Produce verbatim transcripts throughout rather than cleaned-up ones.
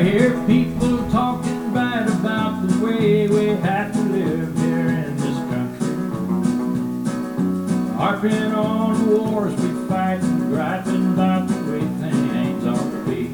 hear people talking bad about the way we have to live here in this country, harping on the wars we fight and griping about the way things ought to be.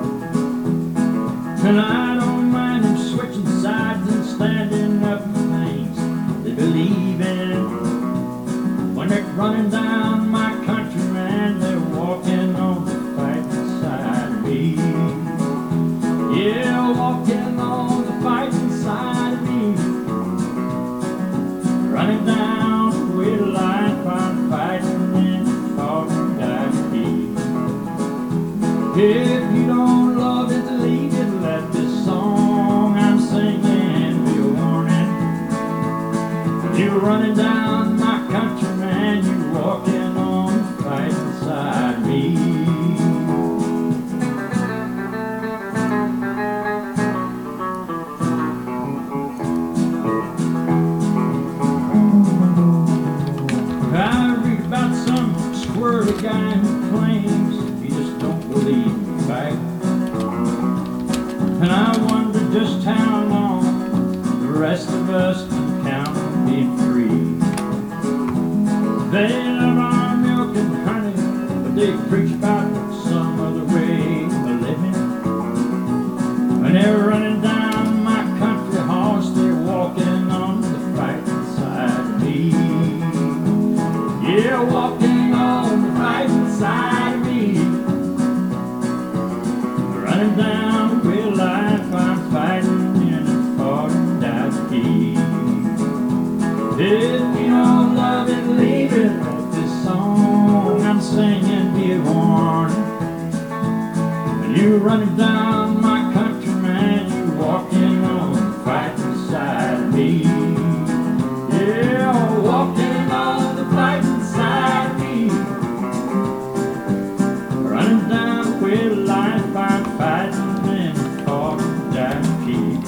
And I don't mind them switching sides and standing up for things they believe in. When they're running down my country, man, they're walking on the fighting side of me. Yeah, walking on the fighting side of me. Running down the way of life, I'm fighting and fought and died to be. If you don't love it, leave it. Let this song I'm singing be a warning. You're running down my country, man, you're walking on the fighting side of me. I read about some squirrely guy who claims he just don't believe in fight. And I wonder just how long the rest of us can count on being free. They love our milk and honey, but they preach about some other way of living. When they're running down my country horse, they're walking on the fighting side of me. Yeah, walking on the fighting side of me. Running down the way of life, I'm fighting and fought and died to keep. If you don't love it, leave it. Let this song I'm singing be a warning. When you're running down my country, man, you're walking on the fighting side of me. Yeah, walking on the fighting side of me. Running down the way of life, I'm fighting and fought and died to keep.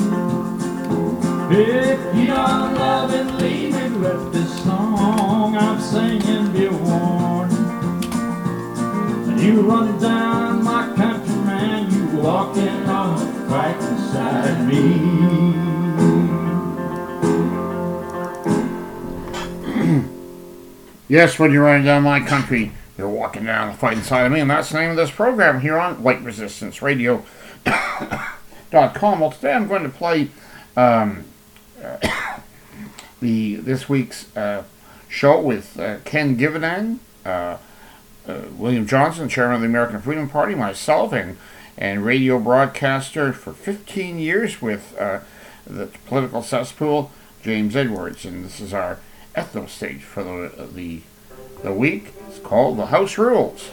If you don't love it, leave it. Let this song I'm singing be a warning. When you run down my country, man, you walking on the fighting side of me. Yes, when you're running down my country, you're walking down the fighting side of me, and that's the name of this program here on white resistance radio dot com. Well, today I'm going to play um, the this week's uh, show with uh, Ken Givenden, uh, uh, William Johnson, chairman of the American Freedom Party, myself, and and radio broadcaster for fifteen years with uh, the political cesspool, James Edwards, and this is our ethno stage for the the the week. It's called The House Rules.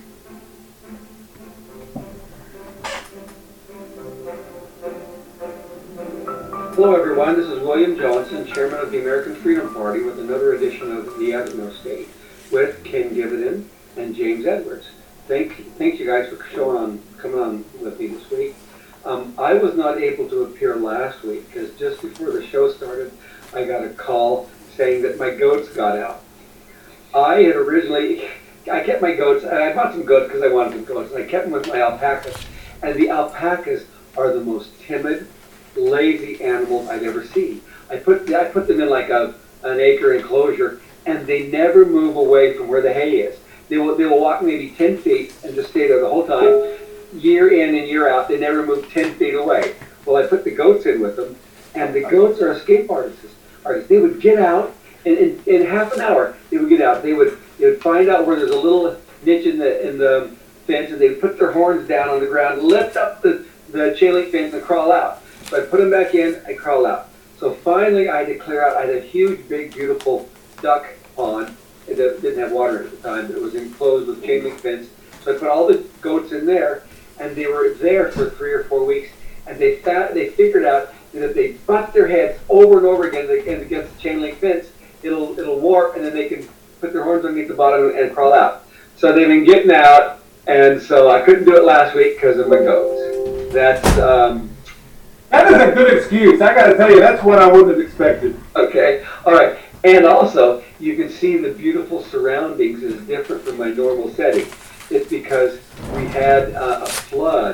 Hello everyone, this is William Johnson, chairman of the American Freedom Party, with another edition of the Ethno State with Ken Givenden and James Edwards. Thank, thanks you guys for showing on, coming on with me this week. Um, I was not able to appear last week because just before the show started, I got a call saying that my goats got out. I had originally, I kept my goats, and I bought some goats because I wanted some goats, and I kept them with my alpacas. And the alpacas are the most timid, lazy animals I've ever seen. I put I put them in like a an acre enclosure, and they never move away from where the hay is. They will they will walk maybe ten feet and just stay there the whole time, year in and year out. They never move ten feet away. Well, I put the goats in with them, and the goats are escape artists. Artists. They would get out, and in, in half an hour they would get out. They would they would find out where there's a little niche in the in the fence, and they would put their horns down on the ground, lift up the the chain link fence, and crawl out. So I put them back in, I crawl out. So finally I had to clear out, I had a huge, big, beautiful duck pond. It didn't have water at the time, but it was enclosed with chain link fence. So I put all the goats in there, and they were there for three or four weeks, and they fa- they figured out that if they butt their heads over and over again against the chain link fence, it'll it'll warp, and then they can put their horns underneath the bottom and crawl out. So they've been getting out, and so I couldn't do it last week because of my goats. That's... Um, That is a good excuse. I got to tell you, that's what I wouldn't have expected. Okay, all right. And also, you can see the beautiful surroundings is different from my normal setting. It's because we had uh, a flood that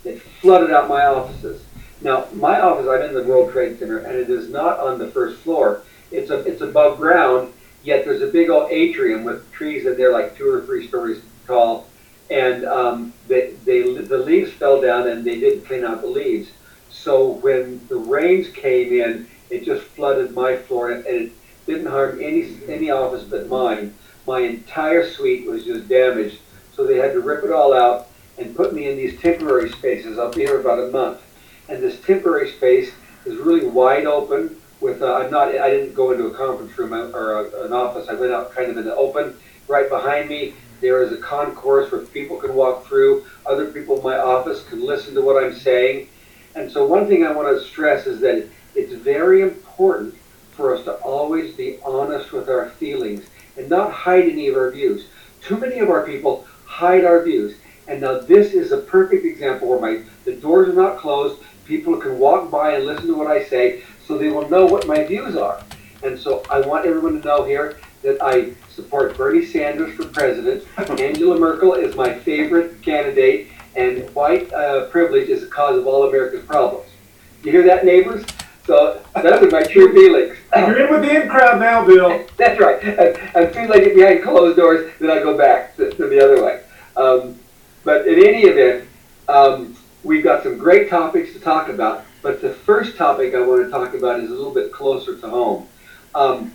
it flooded out my offices. Now, my office, I'm in the World Trade Center, and it is not on the first floor. It's a, it's above ground, yet there's a big old atrium with trees in there like two or three stories tall. And um, they, they, the leaves fell down, and they didn't clean out the leaves. So when the rains came in, it just flooded my floor, and it didn't harm any any office but mine. My entire suite was just damaged, so they had to rip it all out and put me in these temporary spaces. I'll be here about a month. And this temporary space is really wide open with, uh, I'm not, I didn't go into a conference room or a, an office. I went out kind of in the open. Right behind me, there is a concourse where people can walk through. Other people in my office can listen to what I'm saying. And so one thing I want to stress is that it's very important for us to always be honest with our feelings and not hide any of our views. Too many of our people hide our views. And now this is a perfect example where my the doors are not closed. People can walk by and listen to what I say, so they will know what my views are. And so I want everyone to know here that I support Bernie Sanders for president. Angela Merkel is my favorite candidate, and white uh, privilege is the cause of all America's problems. You hear that, neighbors? So those are my true feelings. You're in with the in crowd now, Bill. That's right. And as soon as I get behind closed doors, then I go back to, to the other way. Um, but in any event, um, we've got some great topics to talk about, but the first topic I want to talk about is a little bit closer to home. Um,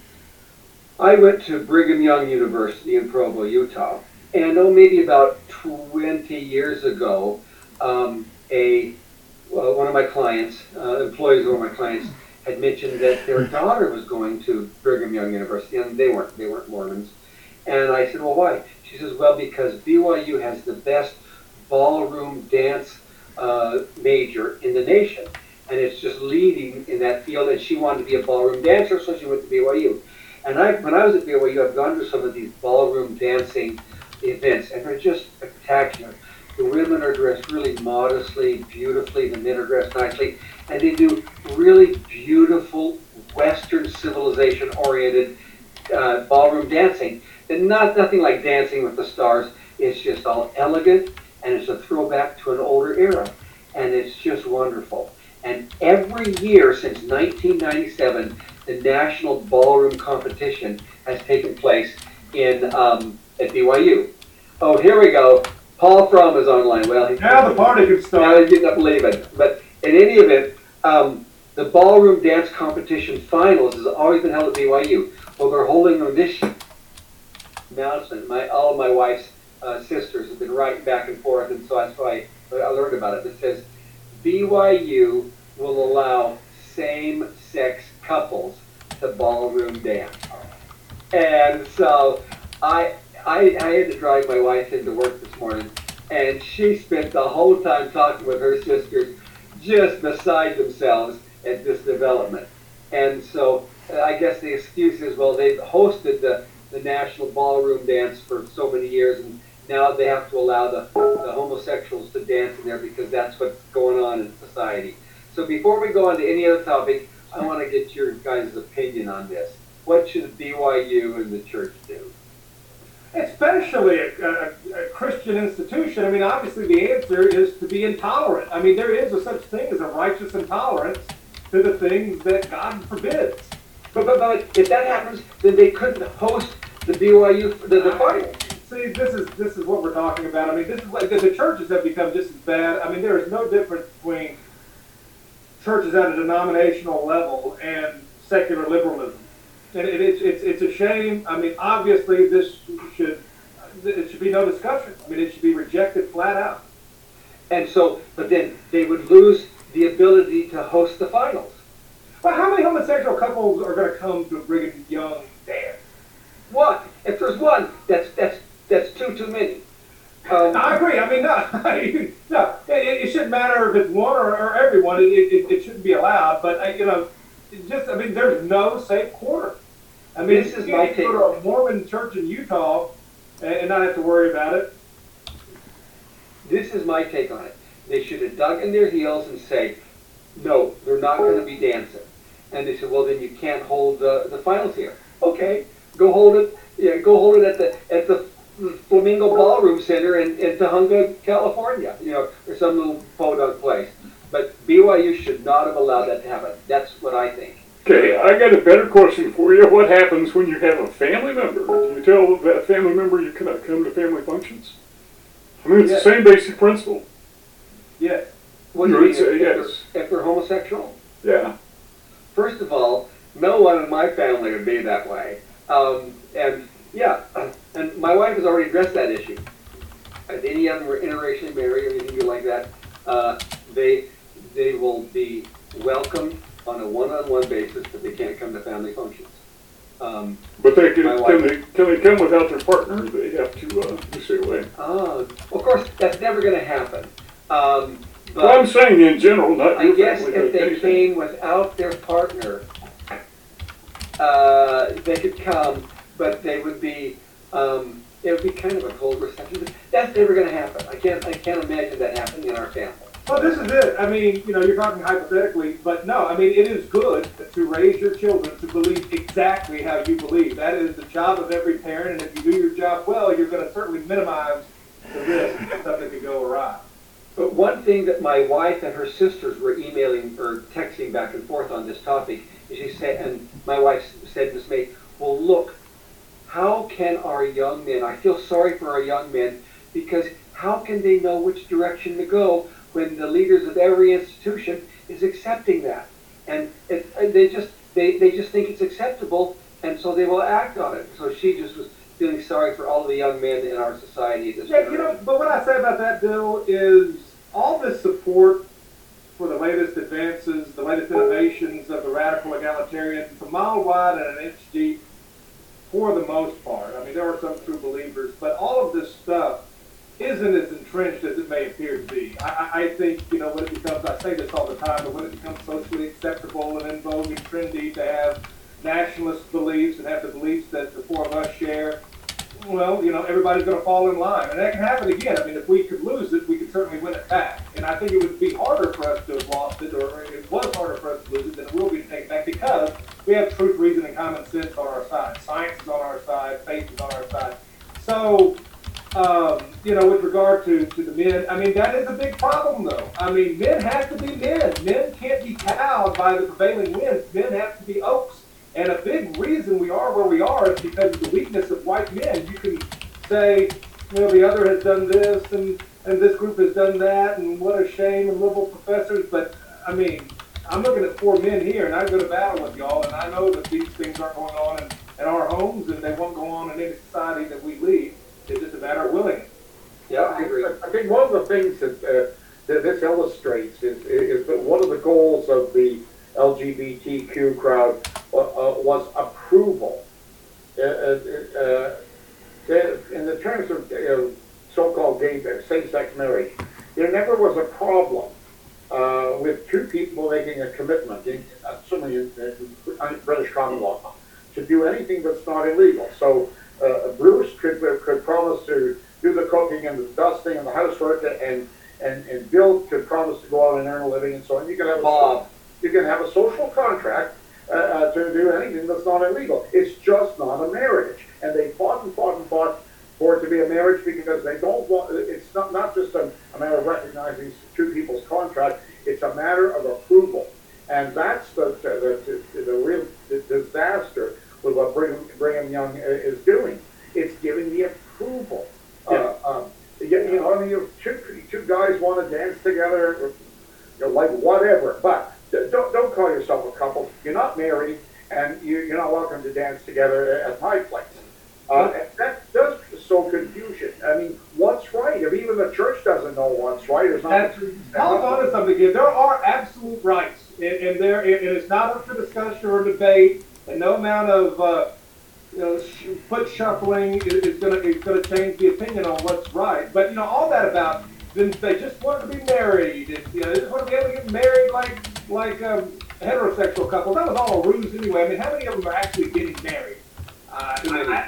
I went to Brigham Young University in Provo, Utah, and oh, maybe about twenty years ago, um, a well, one of my clients, uh, employees of one of my clients, had mentioned that their daughter was going to Brigham Young University, and they weren't they weren't Mormons. And I said, well, why? She says, well, because B Y U has the best ballroom dance uh, major in the nation, and it's just leading in that field, and she wanted to be a ballroom dancer, so she went to B Y U. And I, when I was at B Y U, I've gone to some of these ballroom dancing events, and they're just spectacular. The women are dressed really modestly, beautifully, the men are dressed nicely, and they do really beautiful Western civilization-oriented uh, ballroom dancing. And not nothing like Dancing with the Stars. It's just all elegant, and it's a throwback to an older era, and it's just wonderful. And every year since nineteen ninety-seven, the National Ballroom Competition has taken place in um, at B Y U. Oh, here we go. Paul Fromm is online. Well, he's, now the party can start. Now he's getting up leaving. But in any event, um, the ballroom dance competition finals has always been held at B Y U. Well, they're holding them this year. Announcement. My all of my wife's uh, sisters have been writing back and forth, and so that's why I learned about it. It says B Y U will allow same-sex couples to ballroom dance, and so I. I, I had to drive my wife into work this morning, and she spent the whole time talking with her sisters just beside themselves at this development. And so uh, I guess the excuse is, well, they've hosted the, the National Ballroom Dance for so many years, and now they have to allow the, the homosexuals to dance in there because that's what's going on in society. So before we go on to any other topic, I want to get your guys' opinion on this. What should B Y U and the church do? Especially a, a, a Christian institution. I mean, obviously the answer is to be intolerant. I mean, there is a such thing as a righteous intolerance to the things that God forbids. But, but, but if that happens, then they couldn't host the B Y U, the, the final. See, this is this is what we're talking about. I mean, this is like the, the churches have become just as bad. I mean, there is no difference between churches at a denominational level and secular liberalism. And it, it's, it's, it's a shame. I mean, obviously, this should, it should be no discussion. I mean, it should be rejected flat out. And so, but then they would lose the ability to host the finals. Well, how many homosexual couples are going to come to a Brigham Young dance? One. If there's one, that's that's that's two too many. Um, I agree. I mean, no, no. It, it shouldn't matter if it's one or, or everyone. It, it, it shouldn't be allowed. But, you know, it just, I mean, there's no safe quarter. I mean, this is you my can take. go to a Mormon church in Utah and, and not have to worry about it. This is my take on it. They should have dug in their heels and say, no, they're not going to be dancing. And they said, well, then you can't hold the, the finals here. Okay, go hold it. Yeah, go hold it at the at the Flamingo Ballroom Center in, in Tahunga, California, you know, or some little podunk place. But B Y U should not have allowed that to happen. That's what I think. Okay, I got a better question for you. What happens when you have a family member? Do you tell that family member you cannot come to family functions? I mean, it's Yes. the same basic principle. Yes. What do You you mean, would say if, yes. if, they're, if they're homosexual? Yeah. First of all, no one in my family would be that way. Um, and yeah, and my wife has already addressed that issue. If any of them were interracially married or anything like that, uh, they they will be welcomed on a one-on-one basis, but they can't come to family functions. Um, But they can, My can wife- they can they come without their partner? They have to uh, to stay away. oh, of course, that's never going to happen. Um, but Well, I'm saying in general, not I your guess family, if but they anything. came without their partner, uh, they could come, but they would be, um, it would be kind of a cold reception. But that's never going to happen. I can't, I can't imagine that happening in our family. Well, this is it. I mean, you know, you're talking hypothetically, but no, I mean, it is good to raise your children to believe exactly how you believe. That is the job of every parent, and if you do your job well, you're going to certainly minimize the risk that something could go awry. But one thing that my wife and her sisters were emailing or texting back and forth on this topic is she said, and my wife said to me, well, look, how can our young men, I feel sorry for our young men, because how can they know which direction to go when the leaders of every institution is accepting that? And it, and they just they, they just think it's acceptable, and so they will act on it. So she just was feeling sorry for all the young men in our society. This Yeah, you know, but what I say about that, Bill, is all this support for the latest advances, the latest innovations of the radical egalitarian, it's a mile wide and an inch deep for the most part. I mean, there are some true believers, but all of this stuff isn't as entrenched as it may appear to be. I, I I think, you know, when it becomes, I say this all the time, but when it becomes socially acceptable and in vogue and trendy to have nationalist beliefs and have the beliefs that the four of us share, well, you know, everybody's going to fall in line. And that can happen again. I mean, if we could lose it, we could certainly win it back. And I think it would be harder for us to have lost it, or it was harder for us to lose it than it will be to take it back, because we have truth, reason, and common sense on our side. Science is on our side. Faith is on our side. So, um, you know, with regard to, to the men, I mean, that is a big problem, though. I mean, men have to be men. Men can't be cowed by the prevailing winds. Men have to be oaks. And a big reason we are where we are is because of the weakness of white men. You can say, you know, the other has done this, and, and this group has done that, and what a shame, and liberal professors. But, I mean, I'm looking at four men here, and I go to battle with y'all, and I know that these things aren't going on in, in our homes, and they won't go on in any society that we lead. It's just a matter of willingness. Yeah, I agree. I think one of the things that, uh, that this illustrates is, is that one of the goals of the L G B T Q crowd uh, uh, was approval. Uh, uh, uh, in the terms of uh, so-called gay, same-sex marriage, there never was a problem uh, with two people making a commitment, in, assuming in, in British common law, to do anything that's not illegal. So uh, Bruce could could promise to do the cooking and the dusting and the housework, and and, and Bill could promise to go out and earn a living and so on. You could have Bob. A, you can have a social contract uh, uh, to do anything that's not illegal. It's just not a marriage. And they fought and fought and fought for it to be a marriage because they don't want, it's not, not just a, a matter of recognizing two people's contract, it's a matter of approval. And that's the, the, the, the real disaster with what Brigham, Brigham Young is doing. It's giving the approval. Yeah. Uh, um, you, you know, I mean, you two, two guys want to dance together, you know, like whatever, but Don't, don't call yourself a couple. You're not married, and you, you're not welcome to dance together at my place. Uh, and that does sow confusion. I mean, what's right? If even the church doesn't know what's right, it's not. That's, hold on to something here. There are absolute rights, and, and there it is not up for discussion or debate, and no amount of uh, you know foot shuffling is, is going to is going to change the opinion on what's right. But you know all that about then they just want to be married, and you know they just want to be able to get married like. like um, heterosexual couples. That was all a ruse anyway. I mean, how many of them are actually getting married? Uh, I,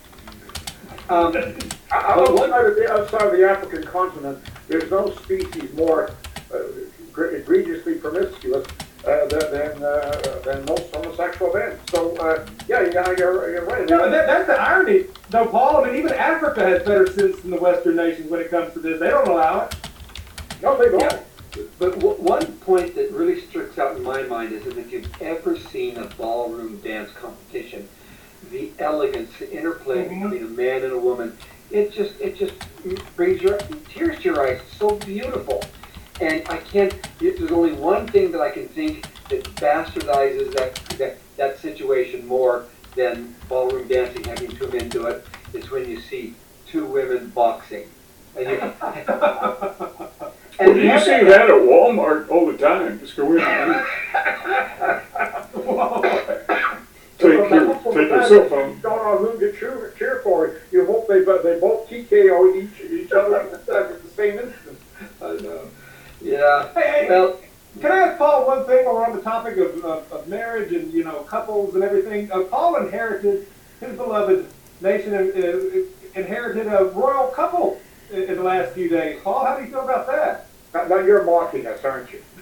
Um, outside, of the, outside of the African continent, there's no species more uh, egregiously promiscuous uh, than than, uh, than most homosexual men. So uh, yeah, yeah, you're, you're right. No, that, that's the irony, though, Paul. I mean, even Africa has better sense than the Western nations when it comes to this. They don't allow it. No, they don't. Yeah. But w- one point that really sticks out in my mind is that if you've ever seen a ballroom dance competition, the elegance, the interplay Mhm. between a man and a woman, it just it just brings your tears to your eyes. It's so beautiful. And I can't, there's only one thing that I can think that bastardizes that, that, that situation more than ballroom dancing, having two men do it, is when you see two women boxing. And you, Well, you see that at Walmart all the time. Just go in and take your, take your cell phone. You don't know who to cheer, cheer for. You hope they they both T K O each each other at the same instant. I know. Yeah. Hey, hey, Well, can I ask Paul one thing while we're on the topic of, of, of marriage and, you know, couples and everything? Uh, Paul inherited, his beloved nation uh, inherited a royal couple in, in the last few days. Paul, how do you feel about that? Now, now you're mocking us, aren't you?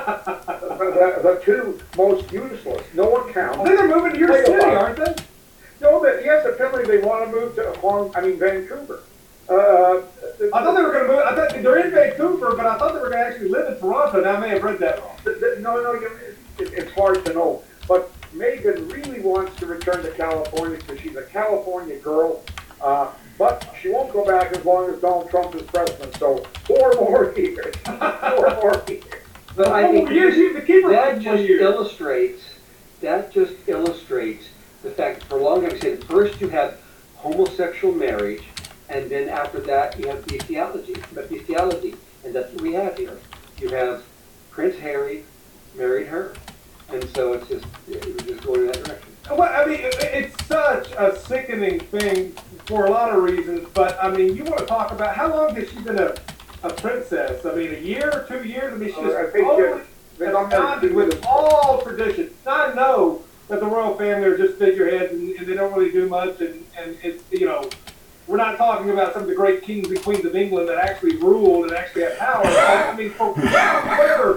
the, the two most useless. No one counts. I think they're moving to your Think city, about it. aren't they? No, but yes, apparently they want to move to Hong. I mean Vancouver. Uh, I thought they were going to move. I thought they're in Vancouver, but I thought they were going to actually live in Toronto. Now I may have read that wrong. th- th- No, no, you, it, it's hard to know. But Megan really wants to return to California because she's a California girl. Uh, but she won't go back as long as Donald Trump is president. So four more years. Four more years. but I think Oh, years, you have to keep her that for just years. illustrates, that just illustrates the fact that for a long time, I said, first you have homosexual marriage, and then after that you have bestiality, bestiality, and that's what we have here. You have Prince Harry married her, and so it's just, it was just going in that direction. Well, I mean, it- it's such a sickening thing for a lot of reasons, but I mean, you want to talk about how long has she been a, a princess? I mean, a year, two years? I mean, she's Uh, I think totally they got married absconded two with years. all tradition. Now, I know that the royal family are just figureheads and, and they don't really do much, and, and it's, you know, we're not talking about some of the great kings and queens of England that actually ruled and actually had power. I mean, for whatever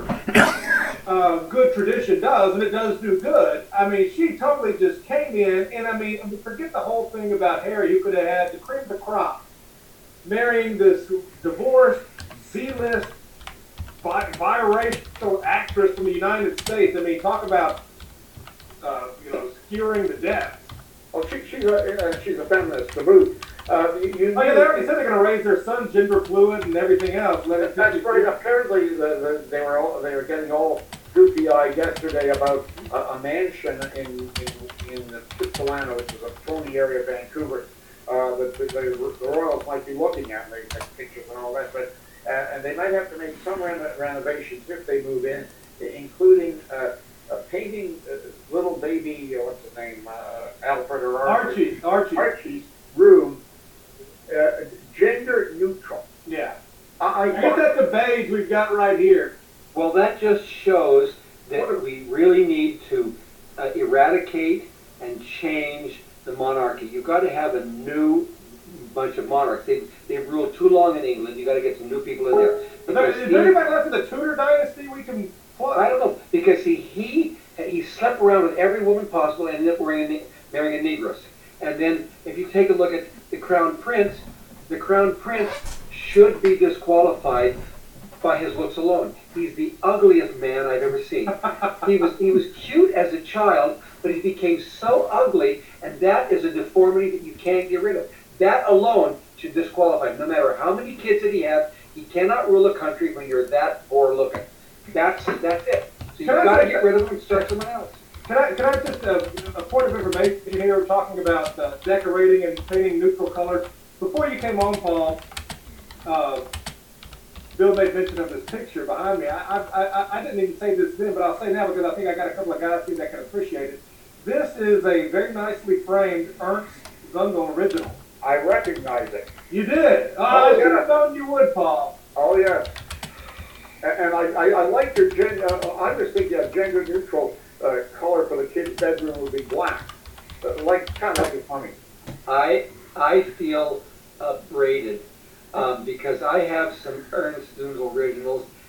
uh, good tradition does, and it does do good, I mean, she totally just came in, and I mean, I mean, forget the whole thing about Harry, who could have had the cream of the crop, marrying this divorced, Z-list, bi- biracial actress from the United States. I mean, talk about, uh, you know, skewering the death. Oh, she, she's a uh, she's a feminist to boot. Uh, you, you Oh, yeah, they already said they're going to raise their son gender fluid and everything else. Let it That's right. Apparently, the, the, they were all, they were getting all goofy-eyed yesterday about a, a mansion in in in Kitsilano, which is a phony area of Vancouver, uh, that the, the, the Royals might be looking at. And they take pictures and all that, but uh, and they might have to make some reno- renovations if they move in, including uh, uh, painting uh, little baby, uh, what's his name, uh, Alfred or Archie, Archie. Archie's room, uh, gender neutral. Yeah. I, I I guess that's the beige we've got right here. Well, that just shows that we really need to uh, eradicate and change the monarchy. You've got to have a new bunch of monarchs. They've, they've ruled too long in England. You've got to get some new people in there. Is there, Because is he- there anybody left in the Tudor dynasty we can plug? I don't know, because he, he, he slept around with every woman possible and ended up wearing a, ne- marrying a negress. And then if you take a look at the Crown Prince, the Crown Prince should be disqualified by his looks alone. He's the ugliest man I've ever seen. He was he was cute as a child, but he became so ugly, and that is a deformity that you can't get rid of. That alone should disqualify him. No matter how many kids that he has, he cannot rule a country when you're that poor looking. That's that's it. So you've Can I got to say- get rid of him and start someone else. Can I, can I just, uh, a point of information here, we're talking about uh, decorating and painting neutral colors. Before you came on, Paul, uh, Bill made mention of this picture behind me. I, I, I, I didn't even say this then, but I'll say now because I think I got a couple of guys here that can appreciate it. This is a very nicely framed Ernst Zundel original. I recognize it. You did? Oh, Oh, I should yeah. have known you would, Paul. Oh, yeah. A- And I, I, I like your gen, uh, I was thinking a gender neutral uh, color for the kid's bedroom would be black. Uh, like, kind of like a funny. I I feel upbraided um, because I have some Ernst Zundel originals,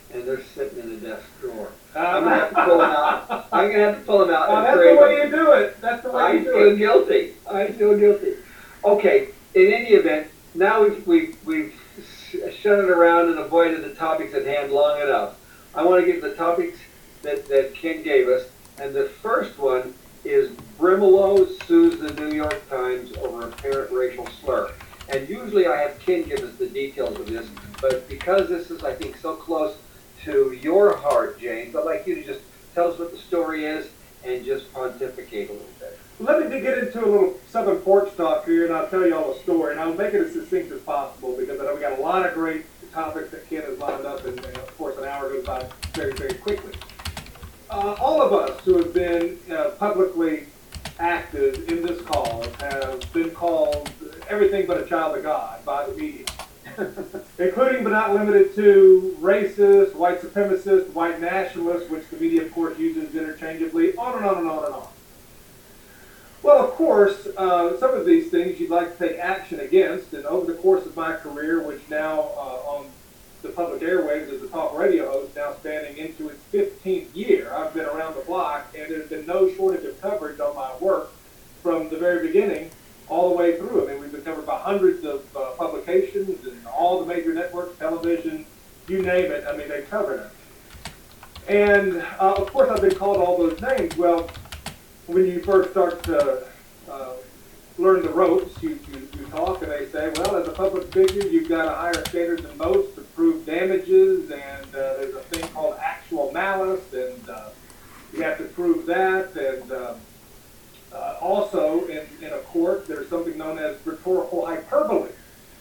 and they're sitting in the desk drawer. Uh, I'm gonna have to pull them out. I'm gonna have to pull them out. Uh, and that's frame the way them. you do it. That's the way I you do feel it. guilty. I feel guilty. Okay. In any event, now we've we've we've shut it around and avoided the topics at hand long enough. I want to give the topics that that Ken gave us, and the first one is Brimelow sues the New York Times over apparent racial slur. And usually I have Ken give us the details of this, but because this is, I think, so close to your heart, James, I'd like you to just tell us what the story is and just pontificate a little bit. Let me get into a little Southern porch talk here, and I'll tell you all a story, and I'll make it as succinct as possible because I know we got a lot of great topics that Ken has lined up, and, and of course an hour goes by very, very quickly. Uh, all of us who have been uh, publicly active in this cause have been called everything but a child of God by the media, including but not limited to racist, white supremacist, white nationalist, which the media, of course, uses interchangeably, on and on and on and on. Well, of course, uh, some of these things you'd like to take action against, and over the course of my career, which now uh, on the public airwaves as a talk radio host, now spanning into its fifteenth year, I've been around the block, and there's been no shortage of coverage on my work from the very beginning all the way through. I mean, we've been covered by hundreds of uh, publications and all the major networks, television, you name it. I mean, they covered it. And, uh, of course, I've been called all those names. Well, when you first start to uh, learn the ropes, you, you, you talk and they say, well, as a public figure, you've got a higher standard than most to prove damages, and uh, there's a thing called actual malice, and uh, you have to prove that, and uh, uh, also in, in a court, there's something known as rhetorical hyperbole.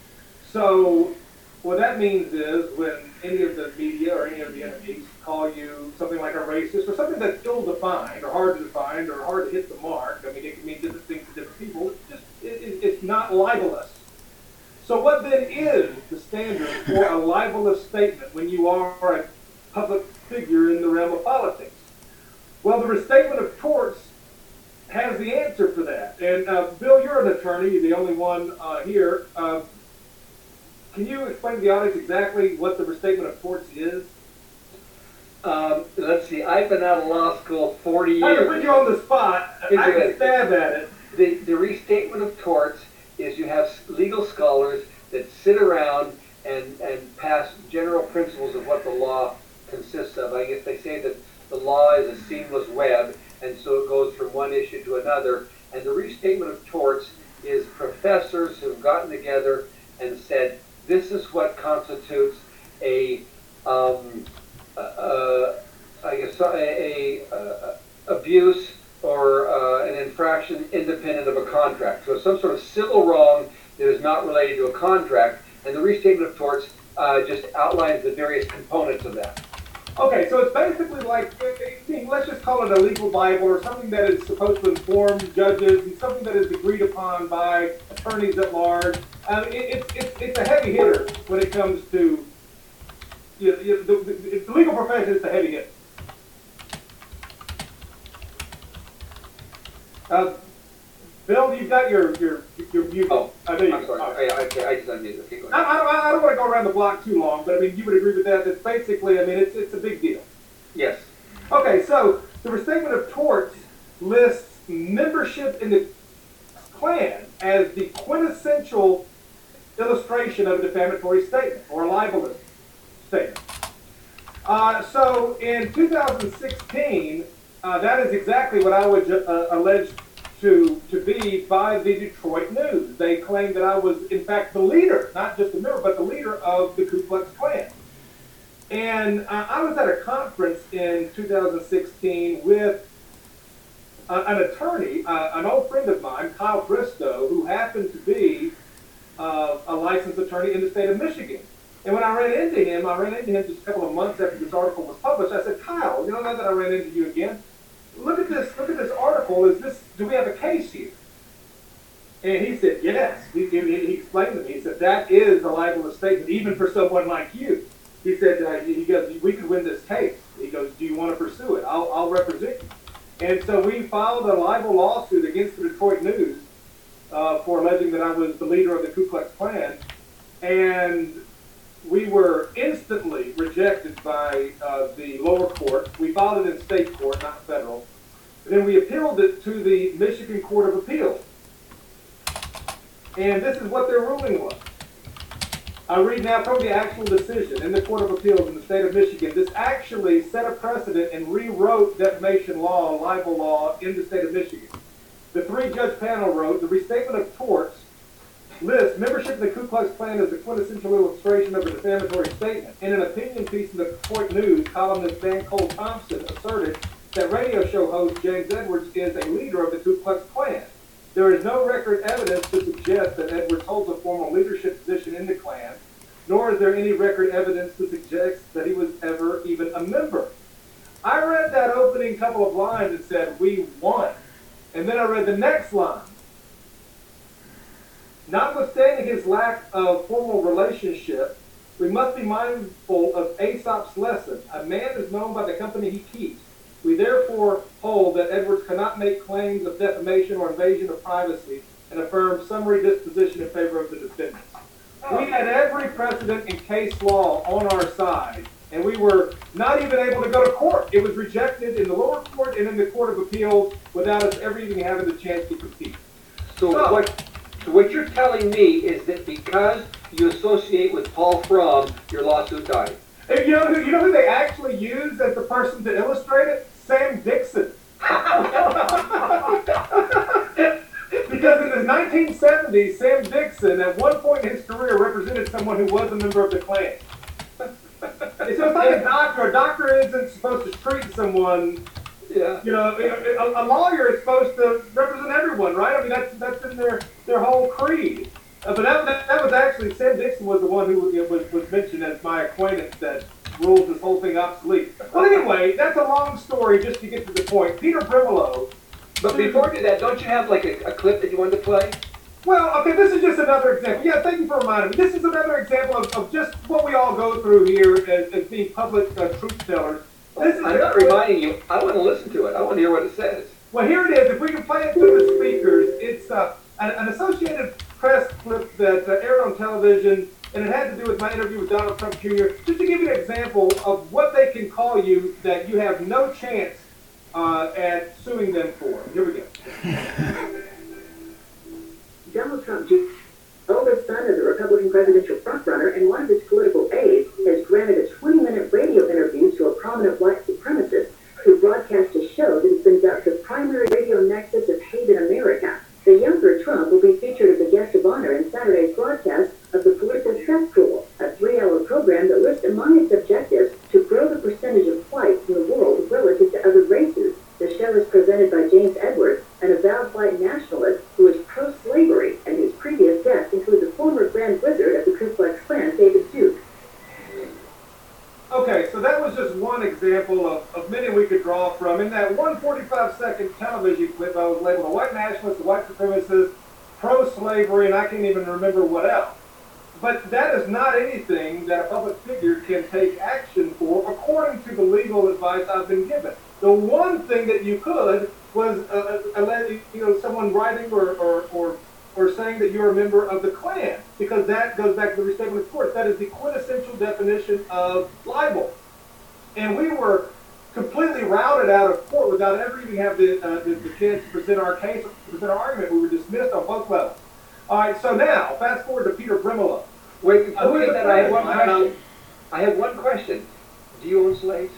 So what that means is when any of the media or any of the enemies call you something like a racist or something that's ill-defined or hard to define or hard to hit the mark, I mean, it can mean different things to different people, it's just, it, it, it's not libelous. So what then is the standard for a libelous statement when you are a public figure in the realm of politics? Well, the restatement of torts has the answer for that. And uh, Bill, you're an attorney, the only one uh, here. Uh, Can you explain to the audience exactly what the restatement of torts is? Um, let's see, I've been out of law school forty I'm years. going to put you on the spot. Into I can it. stab at it. The, the restatement of torts is you have legal scholars that sit around and, and pass general principles of what the law consists of. I guess they say that the law is a seamless web, and so it goes from one issue to another. And the restatement of torts is professors who've gotten together and said, this is what constitutes a, um, uh, uh, I guess, a, a, a abuse or uh, an infraction independent of a contract. So it's some sort of civil wrong that is not related to a contract, and the restatement of torts uh, just outlines the various components of that. Okay, so it's basically like, I mean, let's just call it a legal Bible or something that is supposed to inform judges and something that is agreed upon by attorneys at large. Um, it, it, it, it's a heavy hitter when it comes to, you know, you know, the, the, the legal profession is a heavy hitter. Uh, Bill, you've got your, your, your mute. Oh, I know you I'm sorry. oh. I, I, I just unmuted. Okay, go I, ahead. I, I don't want to go around the block too long, but I mean, you would agree with that. It's basically, I mean, it's, it's a big deal. Yes. Okay, so the restatement of torts lists membership in the Klan as the quintessential illustration of a defamatory statement or a libelous statement. Uh, so in two thousand sixteen, uh, that is exactly what I was uh, alleged to, to be by the Detroit News. They claimed that I was, in fact, the leader, not just a member, but the leader of the Ku Klux Klan. And uh, I was at a conference in two thousand sixteen with uh, an attorney, uh, an old friend of mine, Kyle Bristow, who happened to be uh, a licensed attorney in the state of Michigan. And when I ran into him, I ran into him just a couple of months after this article was published. I said, Kyle, you know, now that I ran into you again, look at this, look at this article. Is this, do we have a case here? And he said, yes. He, he, he explained to me. He said, that is a libelous statement, even for someone like you. He said, uh, he goes, we could win this case. He goes, do you want to pursue it? I'll, I'll represent you. And so we filed a libel lawsuit against the Detroit News uh, for alleging that I was the leader of the Ku Klux Klan. And we were instantly rejected rejected by uh, the lower court. We filed it in state court, not federal. And then we appealed it to the Michigan Court of Appeals. And this is what their ruling was. I read now from the actual decision in the Court of Appeals in the state of Michigan. This actually set a precedent and rewrote defamation law, libel law in the state of Michigan. The three-judge panel wrote, the restatement of torts lists membership in the Ku Klux Klan as the quintessential illustration of a defamatory statement. In an opinion piece in the Detroit News, columnist Dan Cole Thompson asserted that radio show host James Edwards is a leader of the Ku Klux Klan. There is no record evidence to suggest that Edwards holds a formal leadership position in the Klan, nor is there any record evidence to suggest that he was ever even a member. I read that opening couple of lines and said, we won. And then I read the next line. Notwithstanding his lack of formal relationship, we must be mindful of Aesop's lesson. A man is known by the company he keeps. We therefore hold that Edwards cannot make claims of defamation or invasion of privacy and affirm summary disposition in favor of the defendants. We had every precedent in case law on our side, and we were not even able to go to court. It was rejected in the lower court and in the Court of Appeals without us ever even having the chance to compete. So, So- what, so what you're telling me is that because you associate with Paul Fromm, your lawsuit died. And you know who, you know who they actually used as the person to illustrate it? Sam Dixon. Because in the nineteen seventies, Sam Dixon, at one point in his career, represented someone who was a member of the Klan. It's just like a doctor. A doctor isn't supposed to treat someone. Yeah. You know, a, a lawyer is supposed to represent everyone, right? I mean, that's that's in their their whole creed. Uh, but that, that that was actually Sam Dixon was the one who was was mentioned as my acquaintance that rules this whole thing obsolete. Well, anyway, that's a long story just to get to the point. Peter Brimelow. But before we do that, don't you have like a, a clip that you wanted to play? Well, okay, this is just another example. Yeah, thank you for reminding me. This is another example of, of just what we all go through here as, as being public uh, truth tellers. This is I'm not reminding you. I want to listen to it. I want to hear what it says. Well, here it is. If we can play it through the speakers, it's uh, an, an Associated Press clip that uh, aired on television, and it had to do with my interview with Donald Trump Junior Just to give you an example of what they can call you that you have no chance uh, at suing them for. Here we go. Donald Trump Junior, oldest son of the Republican presidential frontrunner and one of his political aides, has granted a twenty-minute radio interview to a prominent white supremacist who broadcast a show that has been dubbed the primary radio nexus of hate in America. The younger Trump will be featured as a guest of honor in Saturday's broadcast of the Political Cesspool, a three-hour program that lists among its objectives to grow the percentage of whites in the world relative to other races. The show is presented by James Edwards, an avowed white nationalist who is pro-slavery, and whose previous guests include the former Grand Wizard of the Ku Klux Klan, David Duke. Okay, so that was just one example of, of many we could draw from. In that one forty-five second television clip, I was labeled a white nationalist, a white supremacist, pro-slavery, and I can't even remember what else. But that is not anything that a public figure can take action for, according to the legal advice I've been given. The one thing that you could was uh, uh, you know, someone writing or, or, or, or saying that you're a member of the Klan, because that goes back to the restatement of torts. That is the quintessential definition of libel. And we were completely routed out of court without ever even having the, uh, the, the chance to present our case, to present our argument. We were dismissed on both levels. All right, so now, fast forward to Peter Brimelow. Wait, before we Uh, get that, I have one I- question. I have one question. Do you own slaves?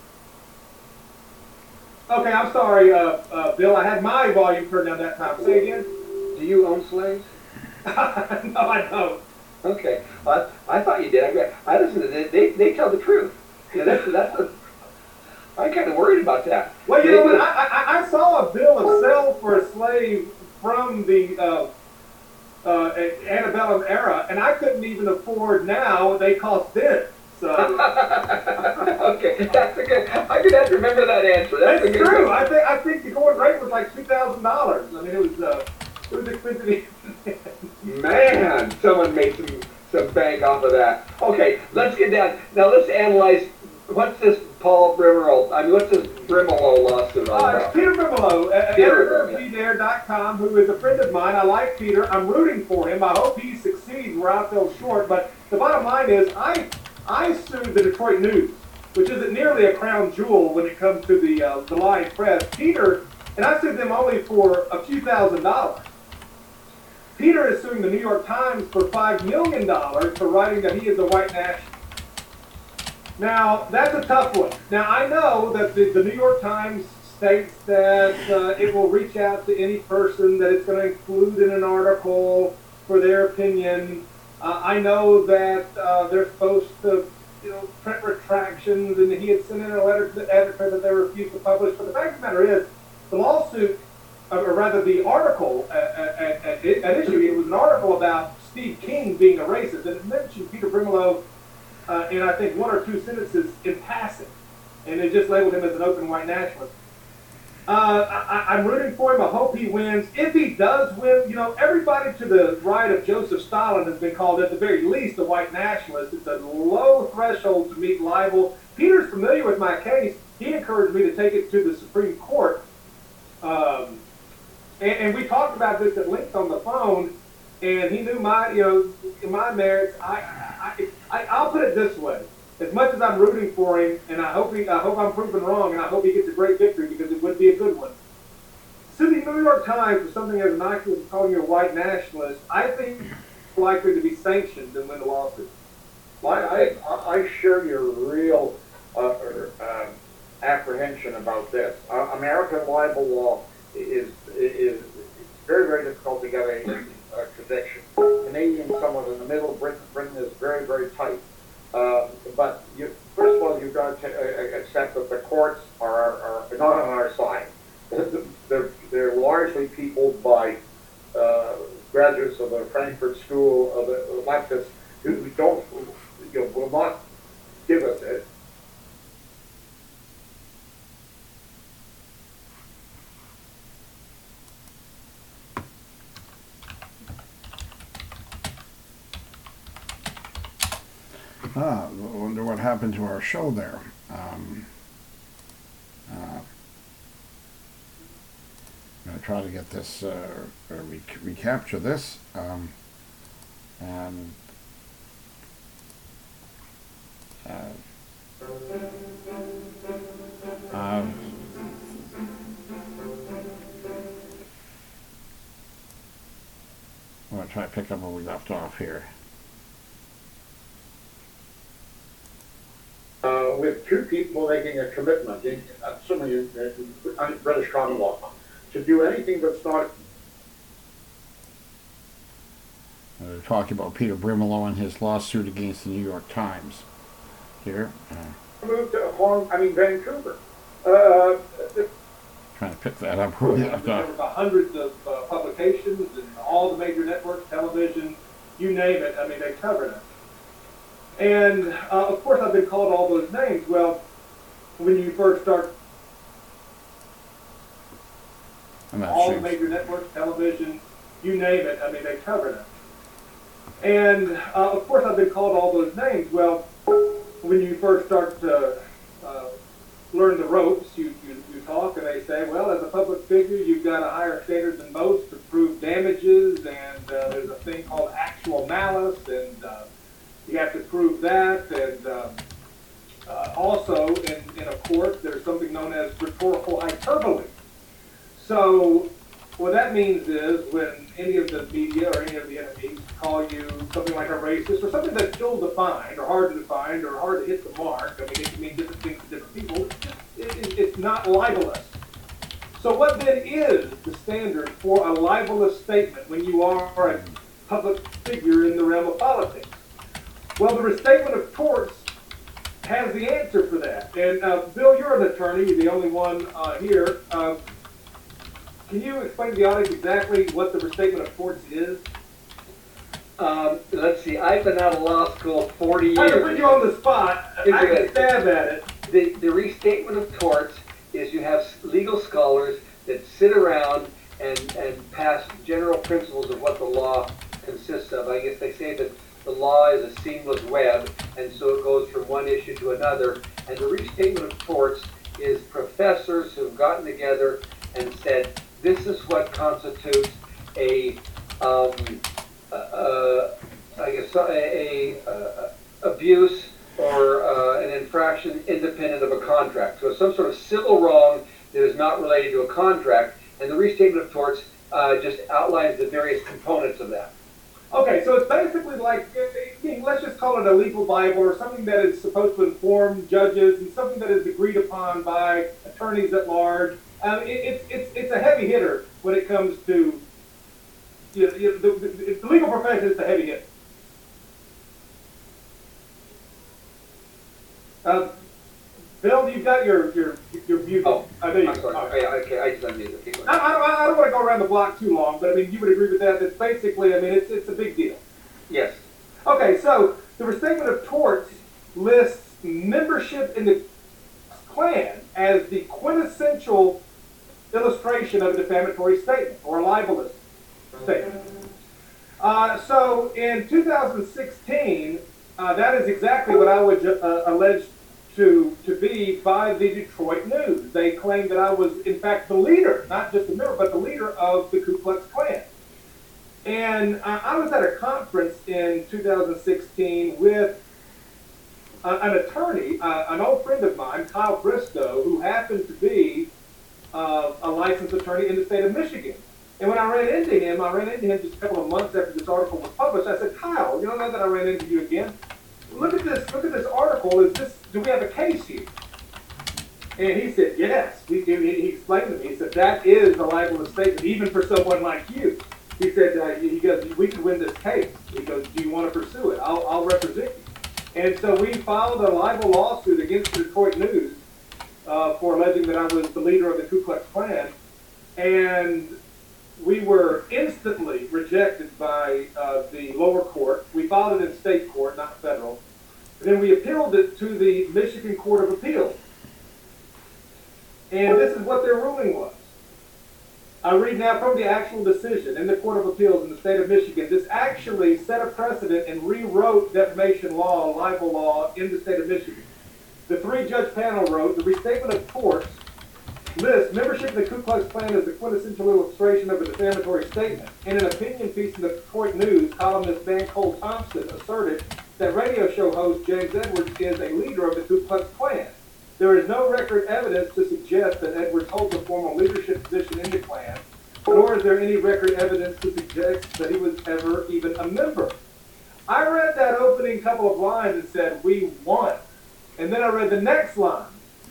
Okay, I'm sorry, uh, uh, Bill. I had my volume turned down that time. Say again. Do you own slaves? No, I don't. Okay. I, I thought you did. I, got- I listened to this. They, they tell the truth. Yeah, that's, that's the, I'm kind of worried about that. Well, you They know what? do- I, I, I saw a bill of sale for a slave from the uh, uh, antebellum era, and I couldn't even afford now what they cost then. So okay, that's a good. I could have to remember that answer. That's that's a good true. one. I think I think the going rate was like two thousand dollars. I mean, it was uh, it was expensive. Man, someone made some some bank off of that. Okay, let's get down. Now let's analyze. What's this Paul Brimelow? I mean, what's this Brimelow lawsuit all Uh, it's about? Peter Brimelow, uh, Peter editor of Brimelow. P dare dot com, who is a friend of mine. I like Peter. I'm rooting for him. I hope he succeeds where I fell short. But the bottom line is, I I sued the Detroit News, which isn't nearly a crown jewel when it comes to the uh, the lying press. Peter, and I sued them only for a few thousand dollars. Peter is suing the New York Times for five million dollars for writing that he is a white nationalist. Now, that's a tough one. Now, I know that the, the New York Times states that uh, it will reach out to any person that it's going to include in an article for their opinion. Uh, I know that uh, they're supposed to, you know, print retractions, and he had sent in a letter to the editor that they refused to publish. But the fact of the matter is, the lawsuit, or rather the article at, at, at, at issue, it was an article about Steve King being a racist, and it mentioned Peter Brimelow uh, in, I think, one or two sentences in passing, and it just labeled him as an open white nationalist. Uh, I, I'm rooting for him. I hope he wins. If he does win, you know, everybody to the right of Joseph Stalin has been called, at the very least, a white nationalist. It's a low threshold to meet libel. Peter's familiar with my case. He encouraged me to take it to the Supreme Court. Um, and, and we talked about this at length on the phone, and he knew my, you know, my merits. I, I, I, I'll put it this way. As much as I'm rooting for him, and I hope he, I hope I'm proven wrong, and I hope he gets a great victory, because it would be a good one. Suing the New York Times for something as innocuous as calling you a white nationalist, I think it's likely to be sanctioned and win the lawsuit. Well, I, I, I share your real uh, uh, apprehension about this. Uh, American libel law is is very, very difficult to get a, a conviction. Canadian, somewhat in the middle. Britain, Britain is very, very tight. Uh, but you, first of all, you've got to uh, accept that the courts are, are not on our side. They're, they're largely peopled by uh, graduates of the Frankfurt School, of the leftists, who don't, you know, will not give us it. Ah, I wonder what happened to our show there. Um, uh, I'm going to try to get this, uh, or re recapture this. Um, and uh, um, I'm going to try to pick up where we left off here. Uh, with two people making a commitment, in, assuming in, in British common law, to do anything that's not. We're talking about Peter Brimelow and his lawsuit against the New York Times. Here. Uh, Moved to Hong, I mean Vancouver. Uh, trying to pick that up. Where we left There off. were hundreds of uh, publications and all the major networks, television, you name it. I mean, they covered it. And, uh, of course, I've been called all those names. Well, when you first start, all sure. the major networks, television, you name it, I mean, they covered it. And, uh, of course, I've been called all those names. Well, when you first start to uh, learn the ropes, you, you, you talk and they say, well, as a public figure, you've got a higher standard than most to prove damages, and uh, there's a thing called actual malice, and uh, you have to prove that, and um, uh, also in, in a court there's something known as rhetorical hyperbole. So what that means is when any of the media or any of the enemies call you something like a racist or something that's ill-defined or hard to define or hard to hit the mark, I mean, it can mean different things to different people, it, it, it's not libelous. So what then is the standard for a libelous statement when you are a public figure in the realm of politics? Well, the Restatement of Torts has the answer for that. And uh, Bill, you're an attorney, you're the only one uh, here. Uh, can you explain to the audience exactly what the Restatement of Torts is? Um, let's see, I've been out of law school forty years. I can put you on the spot. I can stab at it. The, the Restatement of Torts is you have legal scholars that sit around and, and pass general principles of what the law consists of. I guess they say that the law is a seamless web, and so it goes from one issue to another. And the Restatement of Torts is professors who've gotten together and said, this is what constitutes a, um, uh, uh, I guess, a, a, a abuse or uh, an infraction independent of a contract. So it's some sort of civil wrong that is not related to a contract, and the restatement of torts uh, just outlines the various components of that. Okay, so it's basically like, let's just call it a legal Bible or something that is supposed to inform judges and something that is agreed upon by attorneys at large. Um, it, it's, it's, it's a heavy hitter when it comes to, you know, you know, the, the, the legal profession is the heavy hitter. Uh, Bill, you've got your your your view. Oh, I know you. I'm sorry. Oh, Oh, yeah, okay, I just unmuted it. Keep going. I, I, I don't want to go around the block too long, but I mean, you would agree with that. That's basically, I mean, it's it's a big deal. Yes. Okay, so the restatement of torts lists membership in the Klan as the quintessential illustration of a defamatory statement or a libelous statement. Uh, so in two thousand sixteen, uh, that is exactly what I would uh, allege to to be by the Detroit News. They claimed that I was, in fact, the leader, not just a member, but the leader of the Ku Klux Klan. And uh, I was at a conference in two thousand sixteen with uh, an attorney, uh, an old friend of mine, Kyle Bristow, who happened to be uh, a licensed attorney in the state of Michigan. And when I ran into him, I ran into him just a couple of months after this article was published. I said, Kyle, you don't know that I ran into you again? Look at this, look at this article. Is this, do we have a case here? And he said, yes. He, he, he explained to me, he said, that is a libelous statement, even for someone like you. He said, uh, he goes, we could win this case. He goes, do you want to pursue it? I'll, I'll represent you. And so we filed a libel lawsuit against the Detroit News uh, for alleging that I was the leader of the Ku Klux Klan. And we were instantly rejected by uh, the lower court. We filed it in state court, not federal. And then we appealed it to the Michigan Court of Appeals. And this is what their ruling was. I read now from the actual decision in the Court of Appeals in the state of Michigan. This actually set a precedent and rewrote defamation law, libel law in the state of Michigan. The three-judge panel wrote, the restatement of torts lists membership in the Ku Klux Klan as the quintessential illustration of a defamatory statement. In an opinion piece in the Detroit News, columnist Van Cole Thompson asserted that radio show host James Edwards is a leader of the Ku Klux Klan. There is no record evidence to suggest that Edwards holds a formal leadership position in the Klan, nor is there any record evidence to suggest that he was ever even a member. I read that opening couple of lines and said, we won. And then I read the next line.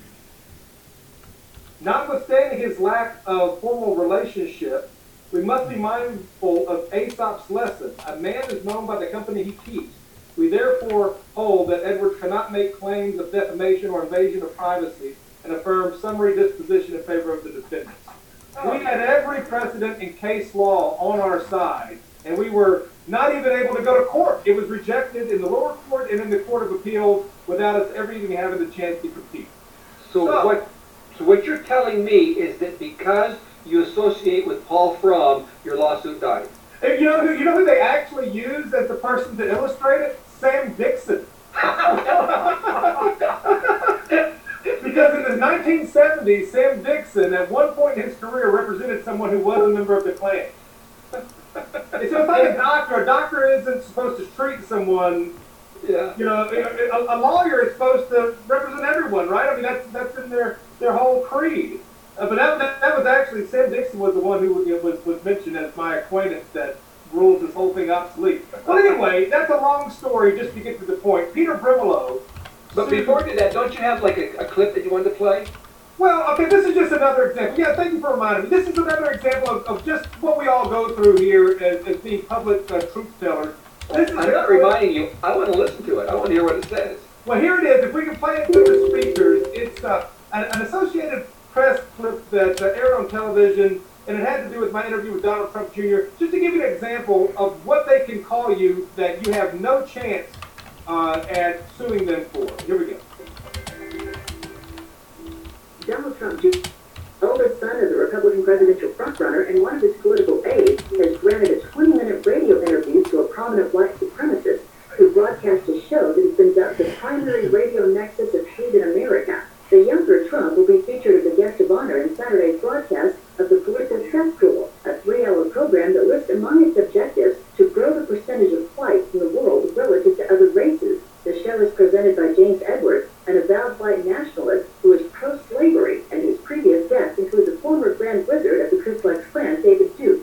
Notwithstanding his lack of formal relationship, we must be mindful of Aesop's lesson. A man is known by the company he keeps. We therefore hold that Edwards cannot make claims of defamation or invasion of privacy and affirm summary disposition in favor of the defendants. We had every precedent in case law on our side, and we were not even able to go to court. It was rejected in the lower court and in the Court of Appeals without us ever even having the chance to compete. So, So- what so what you're telling me is that because you associate with Paul Fromm, your lawsuit died. And you know who you know who they actually used as the person to illustrate it? Sam Dixon. Because in the nineteen seventies, Sam Dixon, at one point in his career, represented someone who was a member of the Klan. It's just like a doctor. A doctor isn't supposed to treat someone. Yeah. You know, a, a lawyer is supposed to represent everyone, right? I mean, that's that's in their their whole creed. Uh, but that, that that was actually Sam Dixon was the one who you know, was was mentioned as my acquaintance that rules this whole thing obsolete. Well, anyway, that's a long story just to get to the point. Peter Brimelow. But before we do that, don't you have like a, a clip that you wanted to play? Well, okay, this is just another example. Yeah, thank you for reminding me. This is another example of, of just what we all go through here as, as being public uh, truth tellers. This is I'm not reminding you. I want to listen to it. I want to hear what it says. Well, here it is. If we can play it through the speakers, it's uh, an, an Associated Press clip that uh, aired on television, and it had to do with my interview with Donald Trump Junior Just to give you an example of what they can call you that you have no chance uh, at suing them for. Here we go. Donald Trump Junior's oldest son is a Republican presidential frontrunner, and one of his political aides has granted a twenty-minute radio interview to a prominent white supremacist who broadcast a show that has been dubbed the primary radio nexus of hate in America. The younger Trump will be featured as a guest of honor in Saturday's broadcast of the Political Cesspool, a three-hour program that lists among its objectives to grow the percentage of whites in the world relative to other races. The show is presented by James James Edwards, an avowed white nationalist who is pro-slavery and whose previous guest includes a former Grand Wizard of the Ku Klux Klan, David Duke.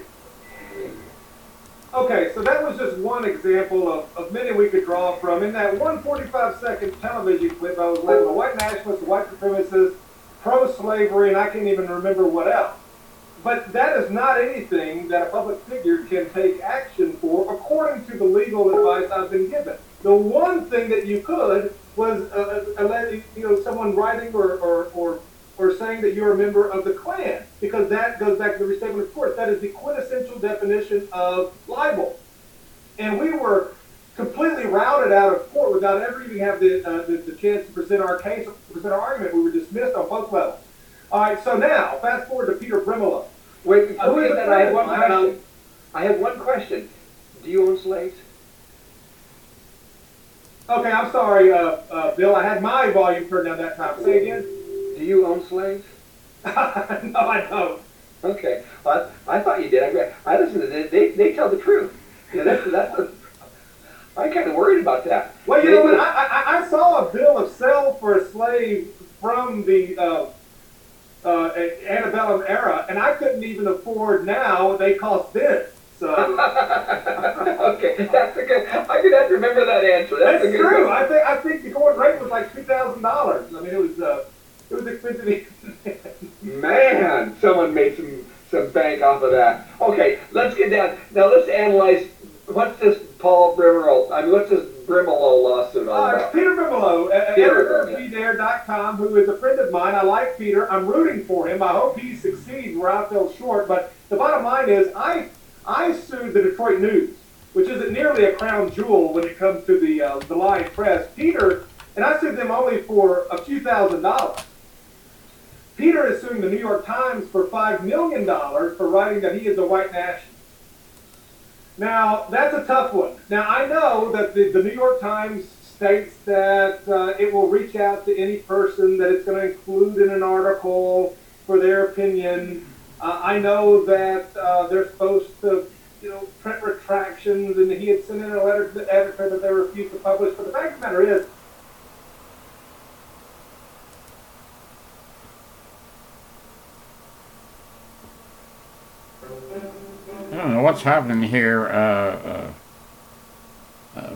Okay, so that was just one example of, of many we could draw from. In that one forty-five second television clip, I was labeled a white nationalist, a white supremacist, pro-slavery, and I can't even remember what else. But that is not anything that a public figure can take action for, according to the legal advice I've been given. The one thing that you could was uh, uh, you know, someone writing or, or, or, or saying that you're a member of the Klan, because that goes back to the restatement of courts. That is the quintessential definition of libel. And we were completely routed out of court without ever even have the, uh, the, the chance to present our case or present our argument. We were dismissed on both levels. All right, so now, fast forward to Peter Brimelow. Wait, before we Uh, get that, I have one I- question. I have one question. Do you own slaves? Okay, I'm sorry, uh, uh, Bill. I had my volume turned down that time. Say again. Do you own slaves? No, I don't. Okay. Well, I, I thought you did. I, I listen to them. They, they tell the truth. You know, that's, that's what, I'm kind of worried about that. Well, you They- know what? I, I, I saw a bill of sale for a slave from the uh, uh, antebellum era, and I couldn't even afford now what they cost then. So okay, that's a good. I'm gonna have to remember that answer. That's, that's a good true. question. I think I think the going rate was like two thousand dollars. I mean, it was uh, it was expensive. Man, someone made some some bank off of that. Okay, let's get down. Now let's analyze. What's this Paul Brimelow? I mean, what's this Brimelow lawsuit all Uh, about? Peter Brimelow, uh, Peter, editor of yeah. Be Dare dot com, who is a friend of mine. I like Peter. I'm rooting for him. I hope he succeeds where I fell short. But the bottom line is, I I sued the Detroit News, which isn't nearly a crown jewel when it comes to the uh, the lying press. Peter, and I sued them only for a few thousand dollars. Peter is suing the New York Times for five million dollars for writing that he is a white nationalist. Now, that's a tough one. Now, I know that the, the New York Times states that uh, it will reach out to any person that it's going to include in an article for their opinion. Uh, I know that uh, they're supposed to, you know, print retractions, and he had sent in a letter to the editor that they refused to publish. But the fact of the matter is, I don't know what's happening here. Uh, uh, uh,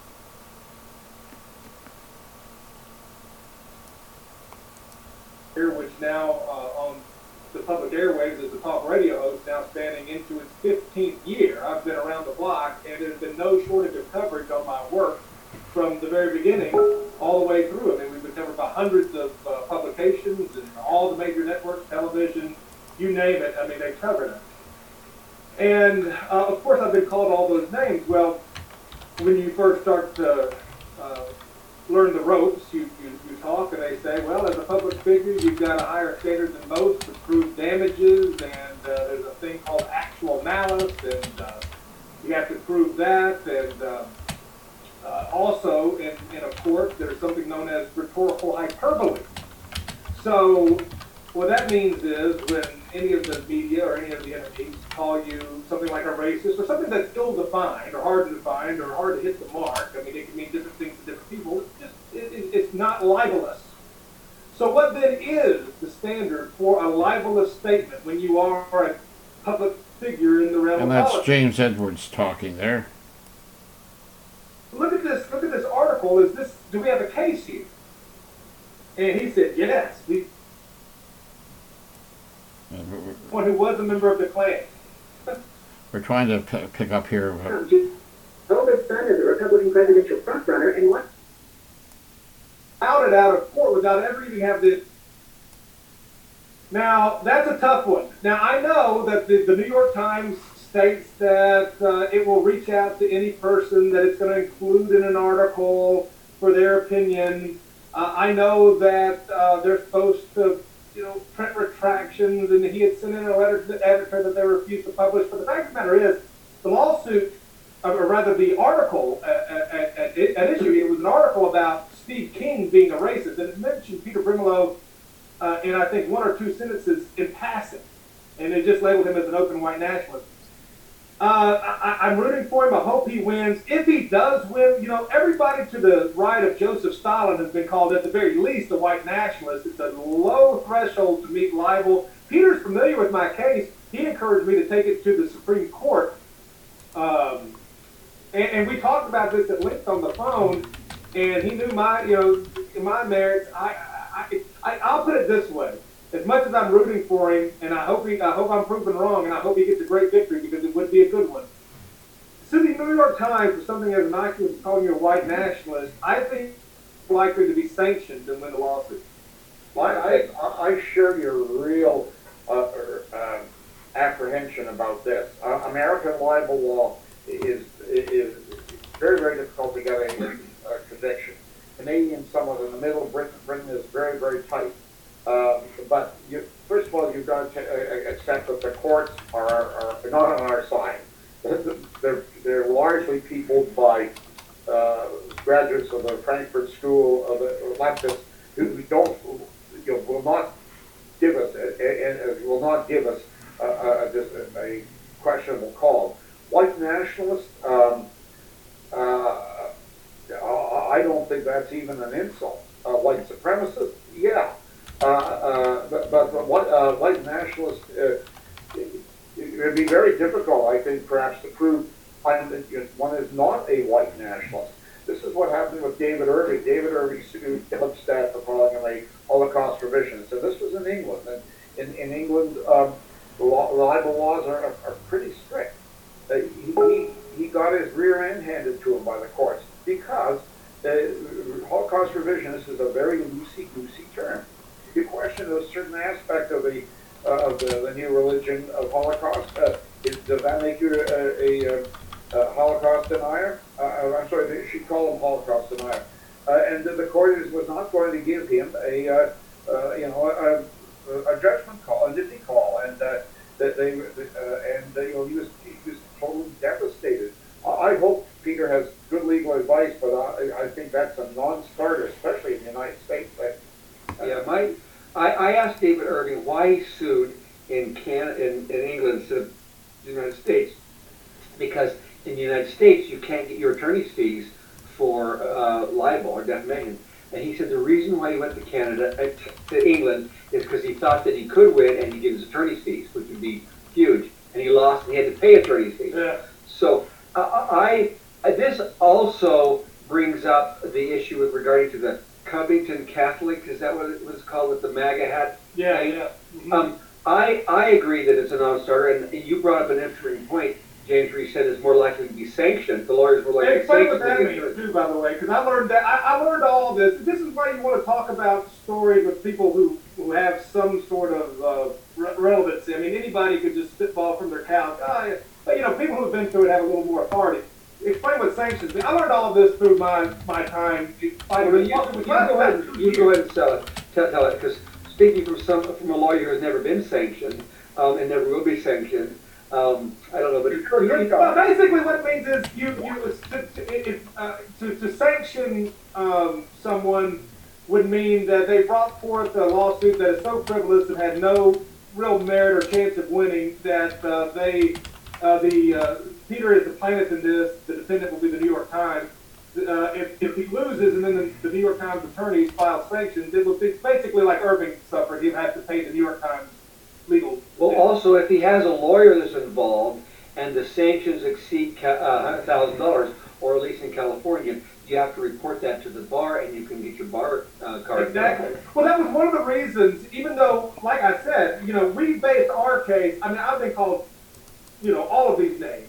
here, which now uh, on the public airwaves is a talk radio host, now spanning into its fifteenth year. I've been around the block, and there's been no shortage of coverage on my work from the very beginning all the way through. I mean, we've been covered by hundreds of uh, publications and all the major networks, television, you name it. I mean, they covered it. And, uh, of course, I've been called all those names. Well, when you first start to uh, learn the ropes, you, you, you talk and they say, well, as a public figure, you've got a higher standard than most to prove damages, and uh, there's a thing called actual malice, and uh, you have to prove that, and uh, uh, also in, in a court, there's something known as rhetorical hyperbole. So what that means is when any of the media or any of the entities call you something like a racist or something that's ill-defined or hard to define or hard to hit the mark, I mean, it can mean different things to different people. It's just, it, it, it's not libelous. So what then is the standard for a libelous statement when you are a public figure in the realm and of that's politics? James Edwards talking there. Look at this. Look at this article. Is this? Do we have a case here? And he said, yes. We, one who was a member of the Klan. We're trying to p- pick up here. uh, Oldest son of the Republican presidential frontrunner and one. Outed out of court without ever even have the. Now that's a tough one. Now I know that the, the New York Times states that uh, it will reach out to any person that it's going to include in an article for their opinion. Uh, I know that uh, they're supposed to, you know, print retractions, and he had sent in a letter to the editor that they refused to publish. But the fact of the matter is, the lawsuit, or rather the article at, at, at, at issue, it was an article about Steve King being a racist, and it mentioned Peter Brimelow uh, in, I think, one or two sentences in passing, and it just labeled him as an open white nationalist. Uh, I, I'm rooting for him. I hope he wins. If he does win, you know, everybody to the right of Joseph Stalin has been called, at the very least, a white nationalist. It's a low threshold to meet libel. Peter's familiar with my case. He encouraged me to take it to the Supreme Court. Um, and, and we talked about this at length on the phone, and he knew my, you know, my merits. I, I, I, I'll put it this way. As much as I'm rooting for him, and I hope he, I hope I'm proven wrong, and I hope he gets a great victory because it would be a good one. To the New York Times, for something as innocuous as calling you a white nationalist, I think it's likely to be sanctioned and win the lawsuit. I, I, I share your real uh, uh, apprehension about this. Uh, American libel law is is very, very difficult to get a uh, conviction. Canadian, somewhat in the middle. Britain, Britain is very, very tight. Um, but you, first of all, you've got to uh, accept that the courts are, are not on our side. They're, they're largely peopled by uh, graduates of the Frankfurt School of the leftists who don't, you know, will not give us and will not give us a, a, a, a questionable call. White nationalists, um, uh, I don't think that's even an insult. Uh, white supremacists, yeah. Uh, uh, but, but what, uh, white nationalists, uh, it, it would be very difficult, I think, perhaps to prove one is not a white nationalist. This is what happened with David Irving. David Irving sued Hillipstadt for calling him a Holocaust revisionist. So this was in England. And in, in England, um, the, law, the libel laws are, are, are pretty strict. Uh, he, he got his rear end handed to him by the courts because uh, Holocaust revisionist is a very loosey-goosey term. You question a certain aspect of the uh, of the, the new religion of Holocaust. Uh, is, does that make you a, a, a, a Holocaust denier? Uh, I'm sorry, they should call him Holocaust denier. Uh, and the court is, was not going to give him a uh, uh, you know a, a judgment call, a nifty call, and uh, that they uh, and uh, you know he was he was totally devastated. I hope Peter has good legal advice, but I, I think that's a non-starter, especially in the United States. But, Yeah, my, I, I asked David Irving why he sued in Canada, in, in England instead of the United States. Because in the United States, you can't get your attorney's fees for uh, libel or defamation. And he said the reason why he went to Canada, uh, to England, is because he thought that he could win and he'd get his attorney's fees, which would be huge. And he lost and he had to pay attorney's fees. Yeah. So uh, I, I, this also brings up the issue with regarding to the Covington Catholic, is that what it was called with the MAGA hat? Yeah, yeah. Mm-hmm. Um, I, I agree that it's a non-starter, and you brought up an interesting point, James, where you said it's more likely to be sanctioned. The lawyers were likely to Explain sanction. what that means, too, by the way, because I learned that. I, I learned all this. This is why you want to talk about stories with people who, who have some sort of uh, re- relevancy. I mean, anybody could just spitball from their couch. Oh, yeah. But, you know, people who have been through it have a little more authority. Explain what sanctions mean. I learned all of this through my, my time fighting. Well, you, you, go ahead, you go ahead and sell it, tell, tell it, because speaking from some from a lawyer who has never been sanctioned um, and never will be sanctioned, um, I don't know, but it's you, well, basically what it means is you you to, to, if, uh, to, to sanction um, someone would mean that they brought forth a lawsuit that is so frivolous and had no real merit or chance of winning that uh, they uh, the uh, Peter is the plaintiff in this. The defendant will be the New York Times. Uh, if, if he loses and then the, the New York Times attorneys file sanctions, it will be basically like Irving suffered. He'd have to pay the New York Times legal. Well, debt. also, if he has a lawyer that's involved and the sanctions exceed ca- uh, one hundred thousand dollars, or at least in California, you have to report that to the bar and you can get your bar uh, card. Exactly. Well, that was one of the reasons, even though, like I said, you know, we based our case, I mean, I've been called, you know, all of these names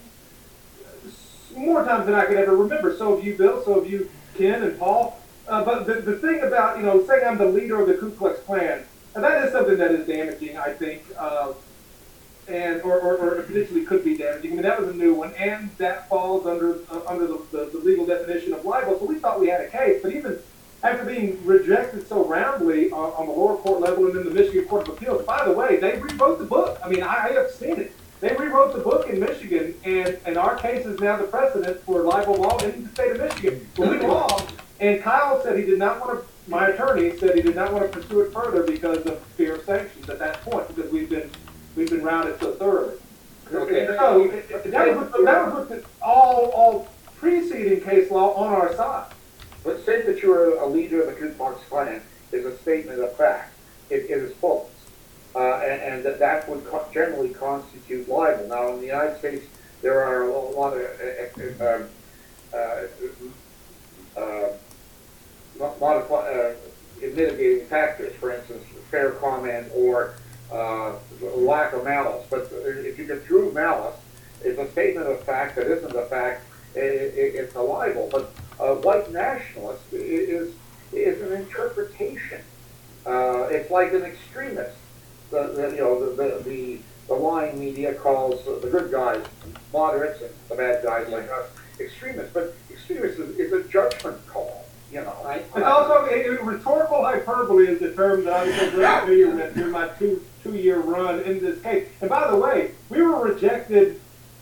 more times than I could ever remember. So have you, Bill. So have you, Ken and Paul. Uh, but the, the thing about, you know, saying I'm the leader of the Ku Klux Klan, and that is something that is damaging, I think, uh, and or, or, or potentially could be damaging. I mean, that was a new one, and that falls under uh, under the, the, the legal definition of libel. So we thought we had a case, but even after being rejected so roundly uh, on the lower court level and in the Michigan Court of Appeals, by the way, they rewrote the book. I mean, I, I have seen it. They rewrote the book in Michigan, and, and our case is now the precedent for libel law in the state of Michigan. But we lost, and Kyle said he did not want to, my attorney said he did not want to pursue it further because of fear of sanctions at that point, because we've been we've been routed so thoroughly. Okay. So, it- it- that would put, that would put the- all, all preceding case law on our side. But say that you're a leader of the Ku Klux Klan is a statement of fact. It, it is false. Uh, and, and that, that would co- generally constitute libel. Now, in the United States, there are a lot of uh, uh, uh, uh, modify, uh, mitigating factors, for instance, fair comment or uh, lack of malice. But if you can prove malice, it's a statement of fact that isn't a fact, it, it, it's a libel. But uh, white nationalist is, is an interpretation. Uh, it's like an extremist. The, the, you know, the, the, the, the lying media calls the good guys moderates and the bad guys like us extremists. But extremist is, is a judgment call, you know. I, It's also, a, a rhetorical hyperbole is the term that I was so very familiar with during my two, two-year run in this case. And by the way, we were rejected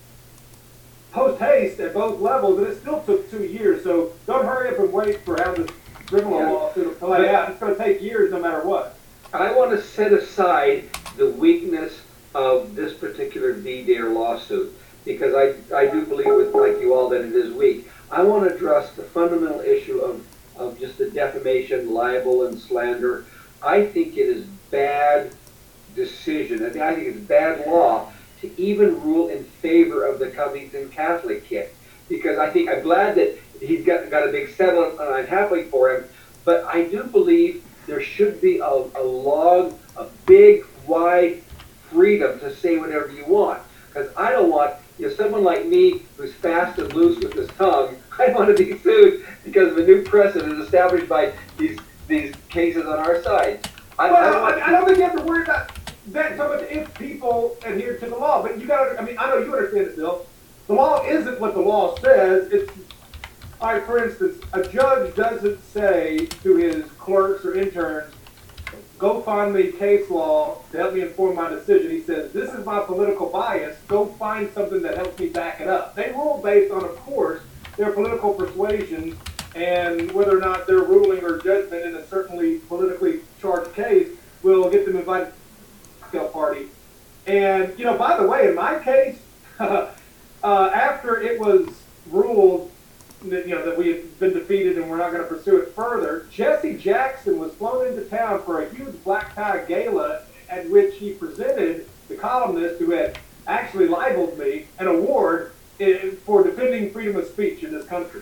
post-haste at both levels, and it still took two years. So don't hurry up and wait for how this criminal Yeah. lawsuit will play out. It's going to take years no matter what. I want to set aside the weakness of this particular D-Dare lawsuit because I, I do believe, with like you all, that it is weak. I want to address the fundamental issue of, of just the defamation, libel, and slander. I think it is bad decision. I think, I think it's bad law to even rule in favor of the Covington Catholic kid because I think I'm glad that he's got, got a big settlement and I'm happy for him, but I do believe there should be a, a log, a big, wide freedom to say whatever you want. Because I don't want, you know, someone like me who's fast and loose with his tongue, I don't want to be sued because of a new precedent established by these these cases on our side. I, Well, I don't I, want, I don't think you have to worry about that so much if people adhere to the law. But you got to, I mean, I know you understand it, Bill. The law isn't what the law says. It's, all right, for instance, a judge doesn't say to his clerks or interns, go find me case law to help me inform my decision. He says, this is my political bias. Go find something that helps me back it up. They rule based on, of course, their political persuasion and whether or not their ruling or judgment in a certainly politically charged case will get them invited to the cocktail party. And, you know, by the way, in my case, uh, after it was ruled that, you know, that we had been defeated and we're not going to pursue it further, Jesse Jackson was flown into town for a huge black tie gala at which he presented the columnist who had actually libeled me an award in, for defending freedom of speech in this country.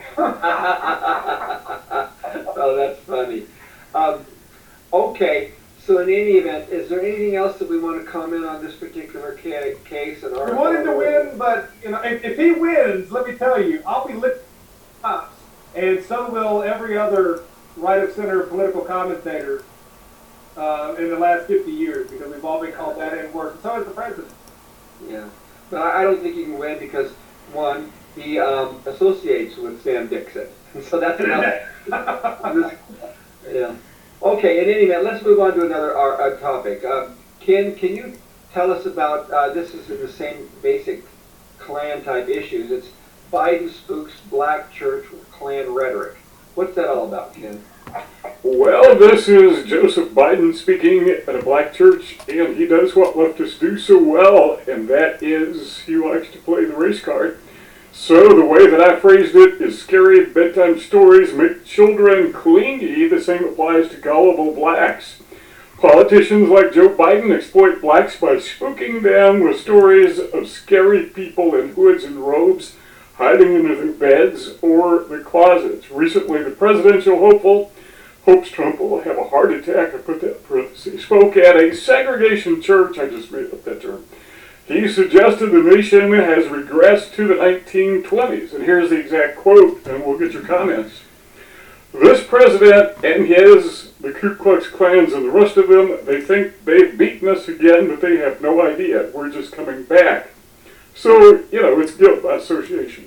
oh, that's funny. Um, okay, so in any event, is there anything else that we want to comment on this particular ca- case? And We want him to win, but you know, if, if he wins, let me tell you, I'll be lit up, and so will every other right-of-center political commentator uh, in the last fifty years, because we've all been called that and worse. And so is the president. Yeah, but I I don't think he can win because, one, he um, associates with Sam Dixon. So that's enough. Yeah. Okay, in any event, let's move on to another uh, uh, topic. Um, Ken, can you tell us about, uh, this is the same basic Klan type issues. It's Biden spooks black church with Klan rhetoric. What's that all about, Ken? Well, this is Joseph Biden speaking at a black church, and he does what leftists do so well, and that is he likes to play the race card. So the way that I phrased it is scary bedtime stories make children clingy. The same applies to gullible blacks. Politicians like Joe Biden exploit blacks by spooking them with stories of scary people in hoods and robes hiding under their beds or the closets. Recently, the presidential hopeful hopes Trump will have a heart attack, I put that in parentheses, spoke at a segregation church. I just made up that term. He suggested the nation has regressed to the nineteen twenties. And here's the exact quote, and we'll get your comments. This president and his, the Ku Klux Klans and the rest of them, they think they've beaten us again, but they have no idea. We're just coming back. So, you know, it's guilt by association.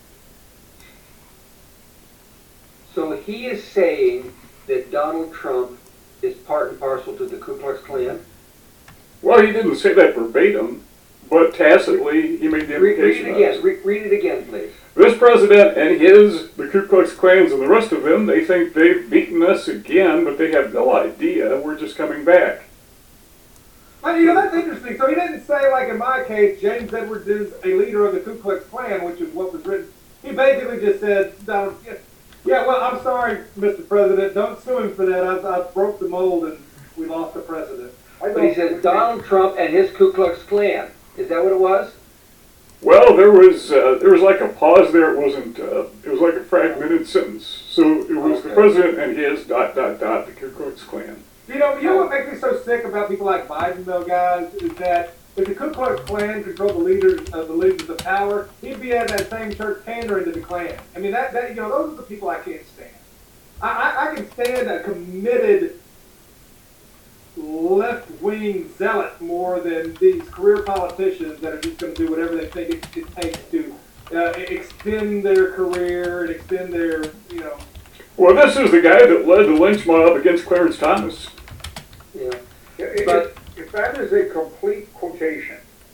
So he is saying that Donald Trump is part and parcel to the Ku Klux Klan? Well, he didn't say that verbatim, but tacitly he made the Read, read implication. it of again. Re- read it again, please. This president and his, the Ku Klux Klans and the rest of them, they think they've beaten us again, but they have no idea we're just coming back. Well, you know, that's interesting. So he didn't say, like in my case, James Edwards is a leader of the Ku Klux Klan, which is what was written. He basically just said, Donald, yeah, yeah, well, I'm sorry, Mister President, don't sue him for that. I, I broke the mold and we lost the president. But he says Donald Trump and his Ku Klux Klan. Is that what it was? Well, there was uh, there was like a pause there. It wasn't. Uh, it was like a fragmented sentence. So it was Okay. the president and his dot dot dot the Ku Klux Klan. You know, you know what makes me so sick about people like Biden, though, guys, is that if the Ku Klux Klan controlled the leaders of the leaders of power, he'd be at that same church pandering to the Klan. I mean, that, that you know, those are the people I can't stand. I, I, I can stand a committed left-wing zealot more than these career politicians that are just going to do whatever they think it, it takes to uh, extend their career and extend their, you know. Well, this is the guy that led the lynch mob against Clarence Thomas. Yeah. If, But- if that is a complete quotation,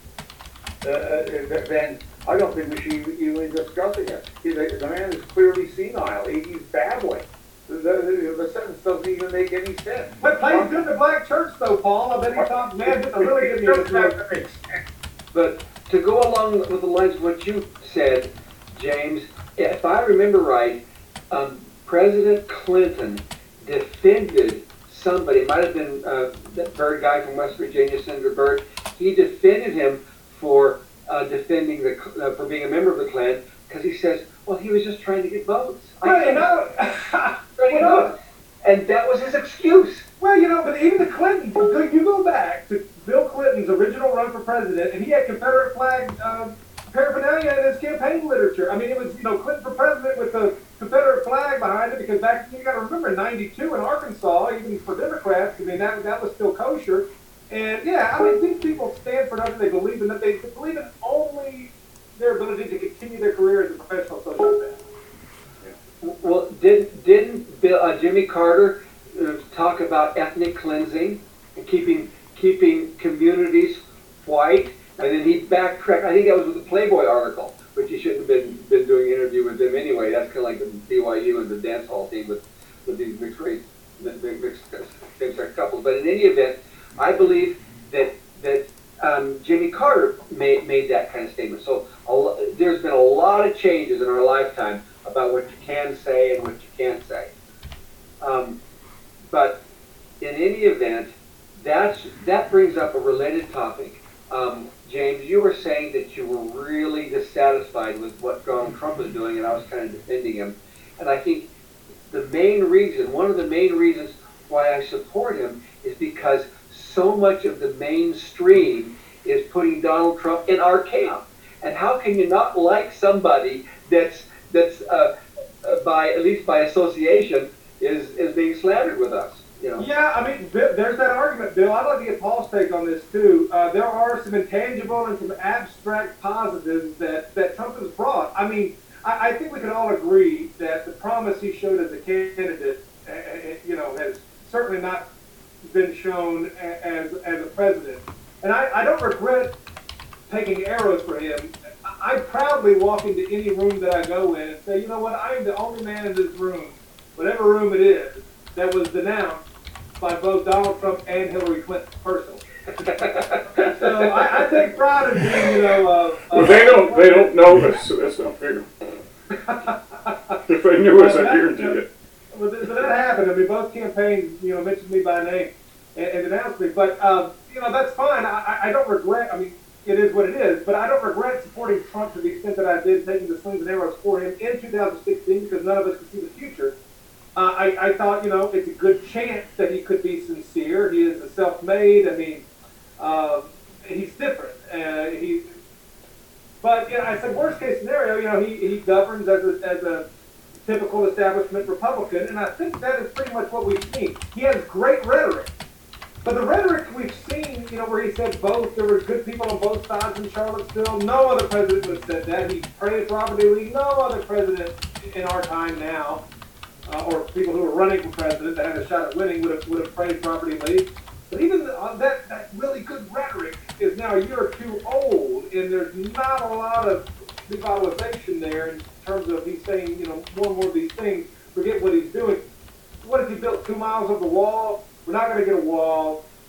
uh, uh, then I don't think we should even be discussing it. He- The, the man is clearly senile. He, he's babbling. The, the, the sentence doesn't even make any sense. But plays good in the black church, though, Paul. I bet he talks, man, just a really good It doesn't news. have to make sense. But to go along with the lines of what you said, James, if I remember right, um, President Clinton defended somebody, it might have been uh, that Byrd guy from West Virginia, Senator Byrd. He defended him for uh, defending the uh, for being a member of the Klan because he says, well, he was just trying to get votes. I Well, you think know, trying to get well, votes. And that was his excuse. well, you know, but even the Clintons, you go back to Bill Clinton's original run for president, and he had Confederate flag uh, paraphernalia in his campaign literature. I mean, it was, you know, Clinton for president with the Confederate flag behind it, because back, you got to remember, in ninety-two in Arkansas, even for Democrats, I mean, that, that was still kosher. And, yeah, I mean, these people stand for nothing. They believe in that. They believe in only their ability to continue their career as a professional sociopath. Well, did, didn't Bill, uh, Jimmy Carter uh, talk about ethnic cleansing and keeping keeping communities white? And then he backtracked. I think that was with the Playboy article, which he shouldn't have been been doing an interview with them anyway. That's kind of like the B Y U and the dance hall team with, with these mixed race, mixed same-sex couples. But in any event, I believe that that um, Jimmy Carter made made that kind of statement. So a, lo- there's been a lot of changes in our lifetime about what you can say and what you can't say. Um, but in any event, that's, that brings up a related topic. Um, James, you were saying that you were really dissatisfied with what Donald Trump was doing, and I was kind of defending him. And I think the main reason, one of the main reasons why I support him is because so much of the mainstream is putting Donald Trump in our camp. And how can you not like somebody that's that's uh, uh, by at least by association is is being slandered with us, you know? Yeah, I mean, Bill, there's that argument, Bill. I'd like to get Paul's take on this too. Uh, there are some intangible and some abstract positives that, that Trump has brought. I mean, I, I think we can all agree that the promise he showed as a candidate, uh, uh, you know, has certainly not been shown a- as as a president. And I, I don't regret taking arrows for him. I proudly walk into any room that I go in and say, you know what, I am the only man in this room, whatever room it is, that was denounced by both Donald Trump and Hillary Clinton personally. So I, I take pride in being, you know, uh, Well, they don't. They don't know this, so that's not fair. If they knew us, I guarantee it. But that, but that happened. I mean, both campaigns, you know, mentioned me by name and, and denounced me. But, um, you know, that's fine. I, I don't regret, I mean, it is what it is. But I don't regret supporting Trump to the extent that I did, taking the slings and arrows for him in two thousand sixteen, because none of us could see the future. Uh, I, I thought, you know, it's a good chance that he could be sincere. He is a self-made. I mean, uh, he's different. Uh, he, but, you know, I said, worst case scenario, you know, he, he governs as a, as a typical establishment Republican, and I think that is pretty much what we've seen. He has great rhetoric. But the rhetoric we've seen, you know, where he said both, there were good people on both sides in Charlottesville, no other president would have said that. He praised Robert E. Lee, no other president in our time now, uh, or people who were running for president that had a shot at winning would have, would have praised Robert E. Lee. But even the, uh, that, that really good rhetoric is now a year or two old, and there's not a lot of revitalization there in terms of he's saying, you know, more and more of these things, forget what he's doing. What if he built two miles of the wall? We're not going to get a wall.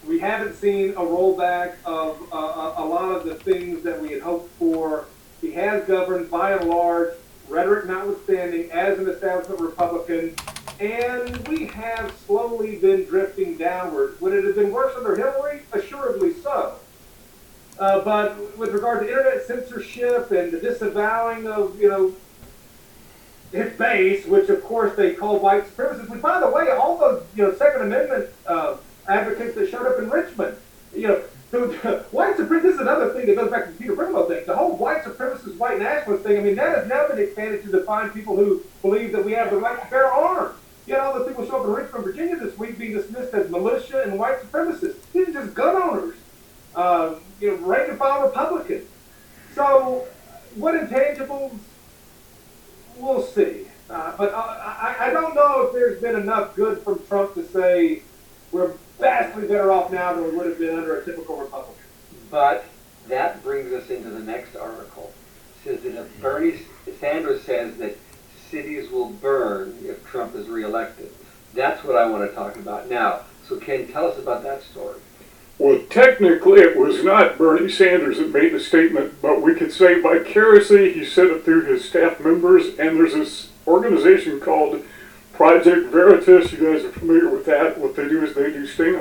We haven't seen a rollback of uh, a, a lot of the things that we had hoped for. He has governed by and large, rhetoric notwithstanding, as an establishment Republican, and we have slowly been drifting downward. Would it have been worse under Hillary? Assuredly so. Uh, but with regard to internet censorship and the disavowing of, you know, his base, which of course they call white supremacists, which by the way, all those, you know, Second Amendment uh, advocates that showed up in Richmond, you know, so white supremacist, this is another thing that goes back to the Peter Brimelow thing. The whole white supremacist, white nationalist thing, I mean, that has now been expanded to define people who believe that we have the right to bear arms. Yet all the people show up in Richmond, Virginia this week being dismissed as militia and white supremacists. These are just gun owners, uh, you know, rank and file Republicans. So what intangibles? We'll see. Uh, but uh, I, I don't know if there's been enough good from Trump to say we're vastly better off now than we would have been under a typical Republican. But that brings us into the next article. It says that if Bernie Sanders says that cities will burn if Trump is reelected. That's what I want to talk about now. So Ken, tell us about that story. Well, technically it was not Bernie Sanders that made the statement, but we could say vicariously he said it through his staff members, and there's this organization called Project Veritas. You guys are familiar with that. What they do is they do sting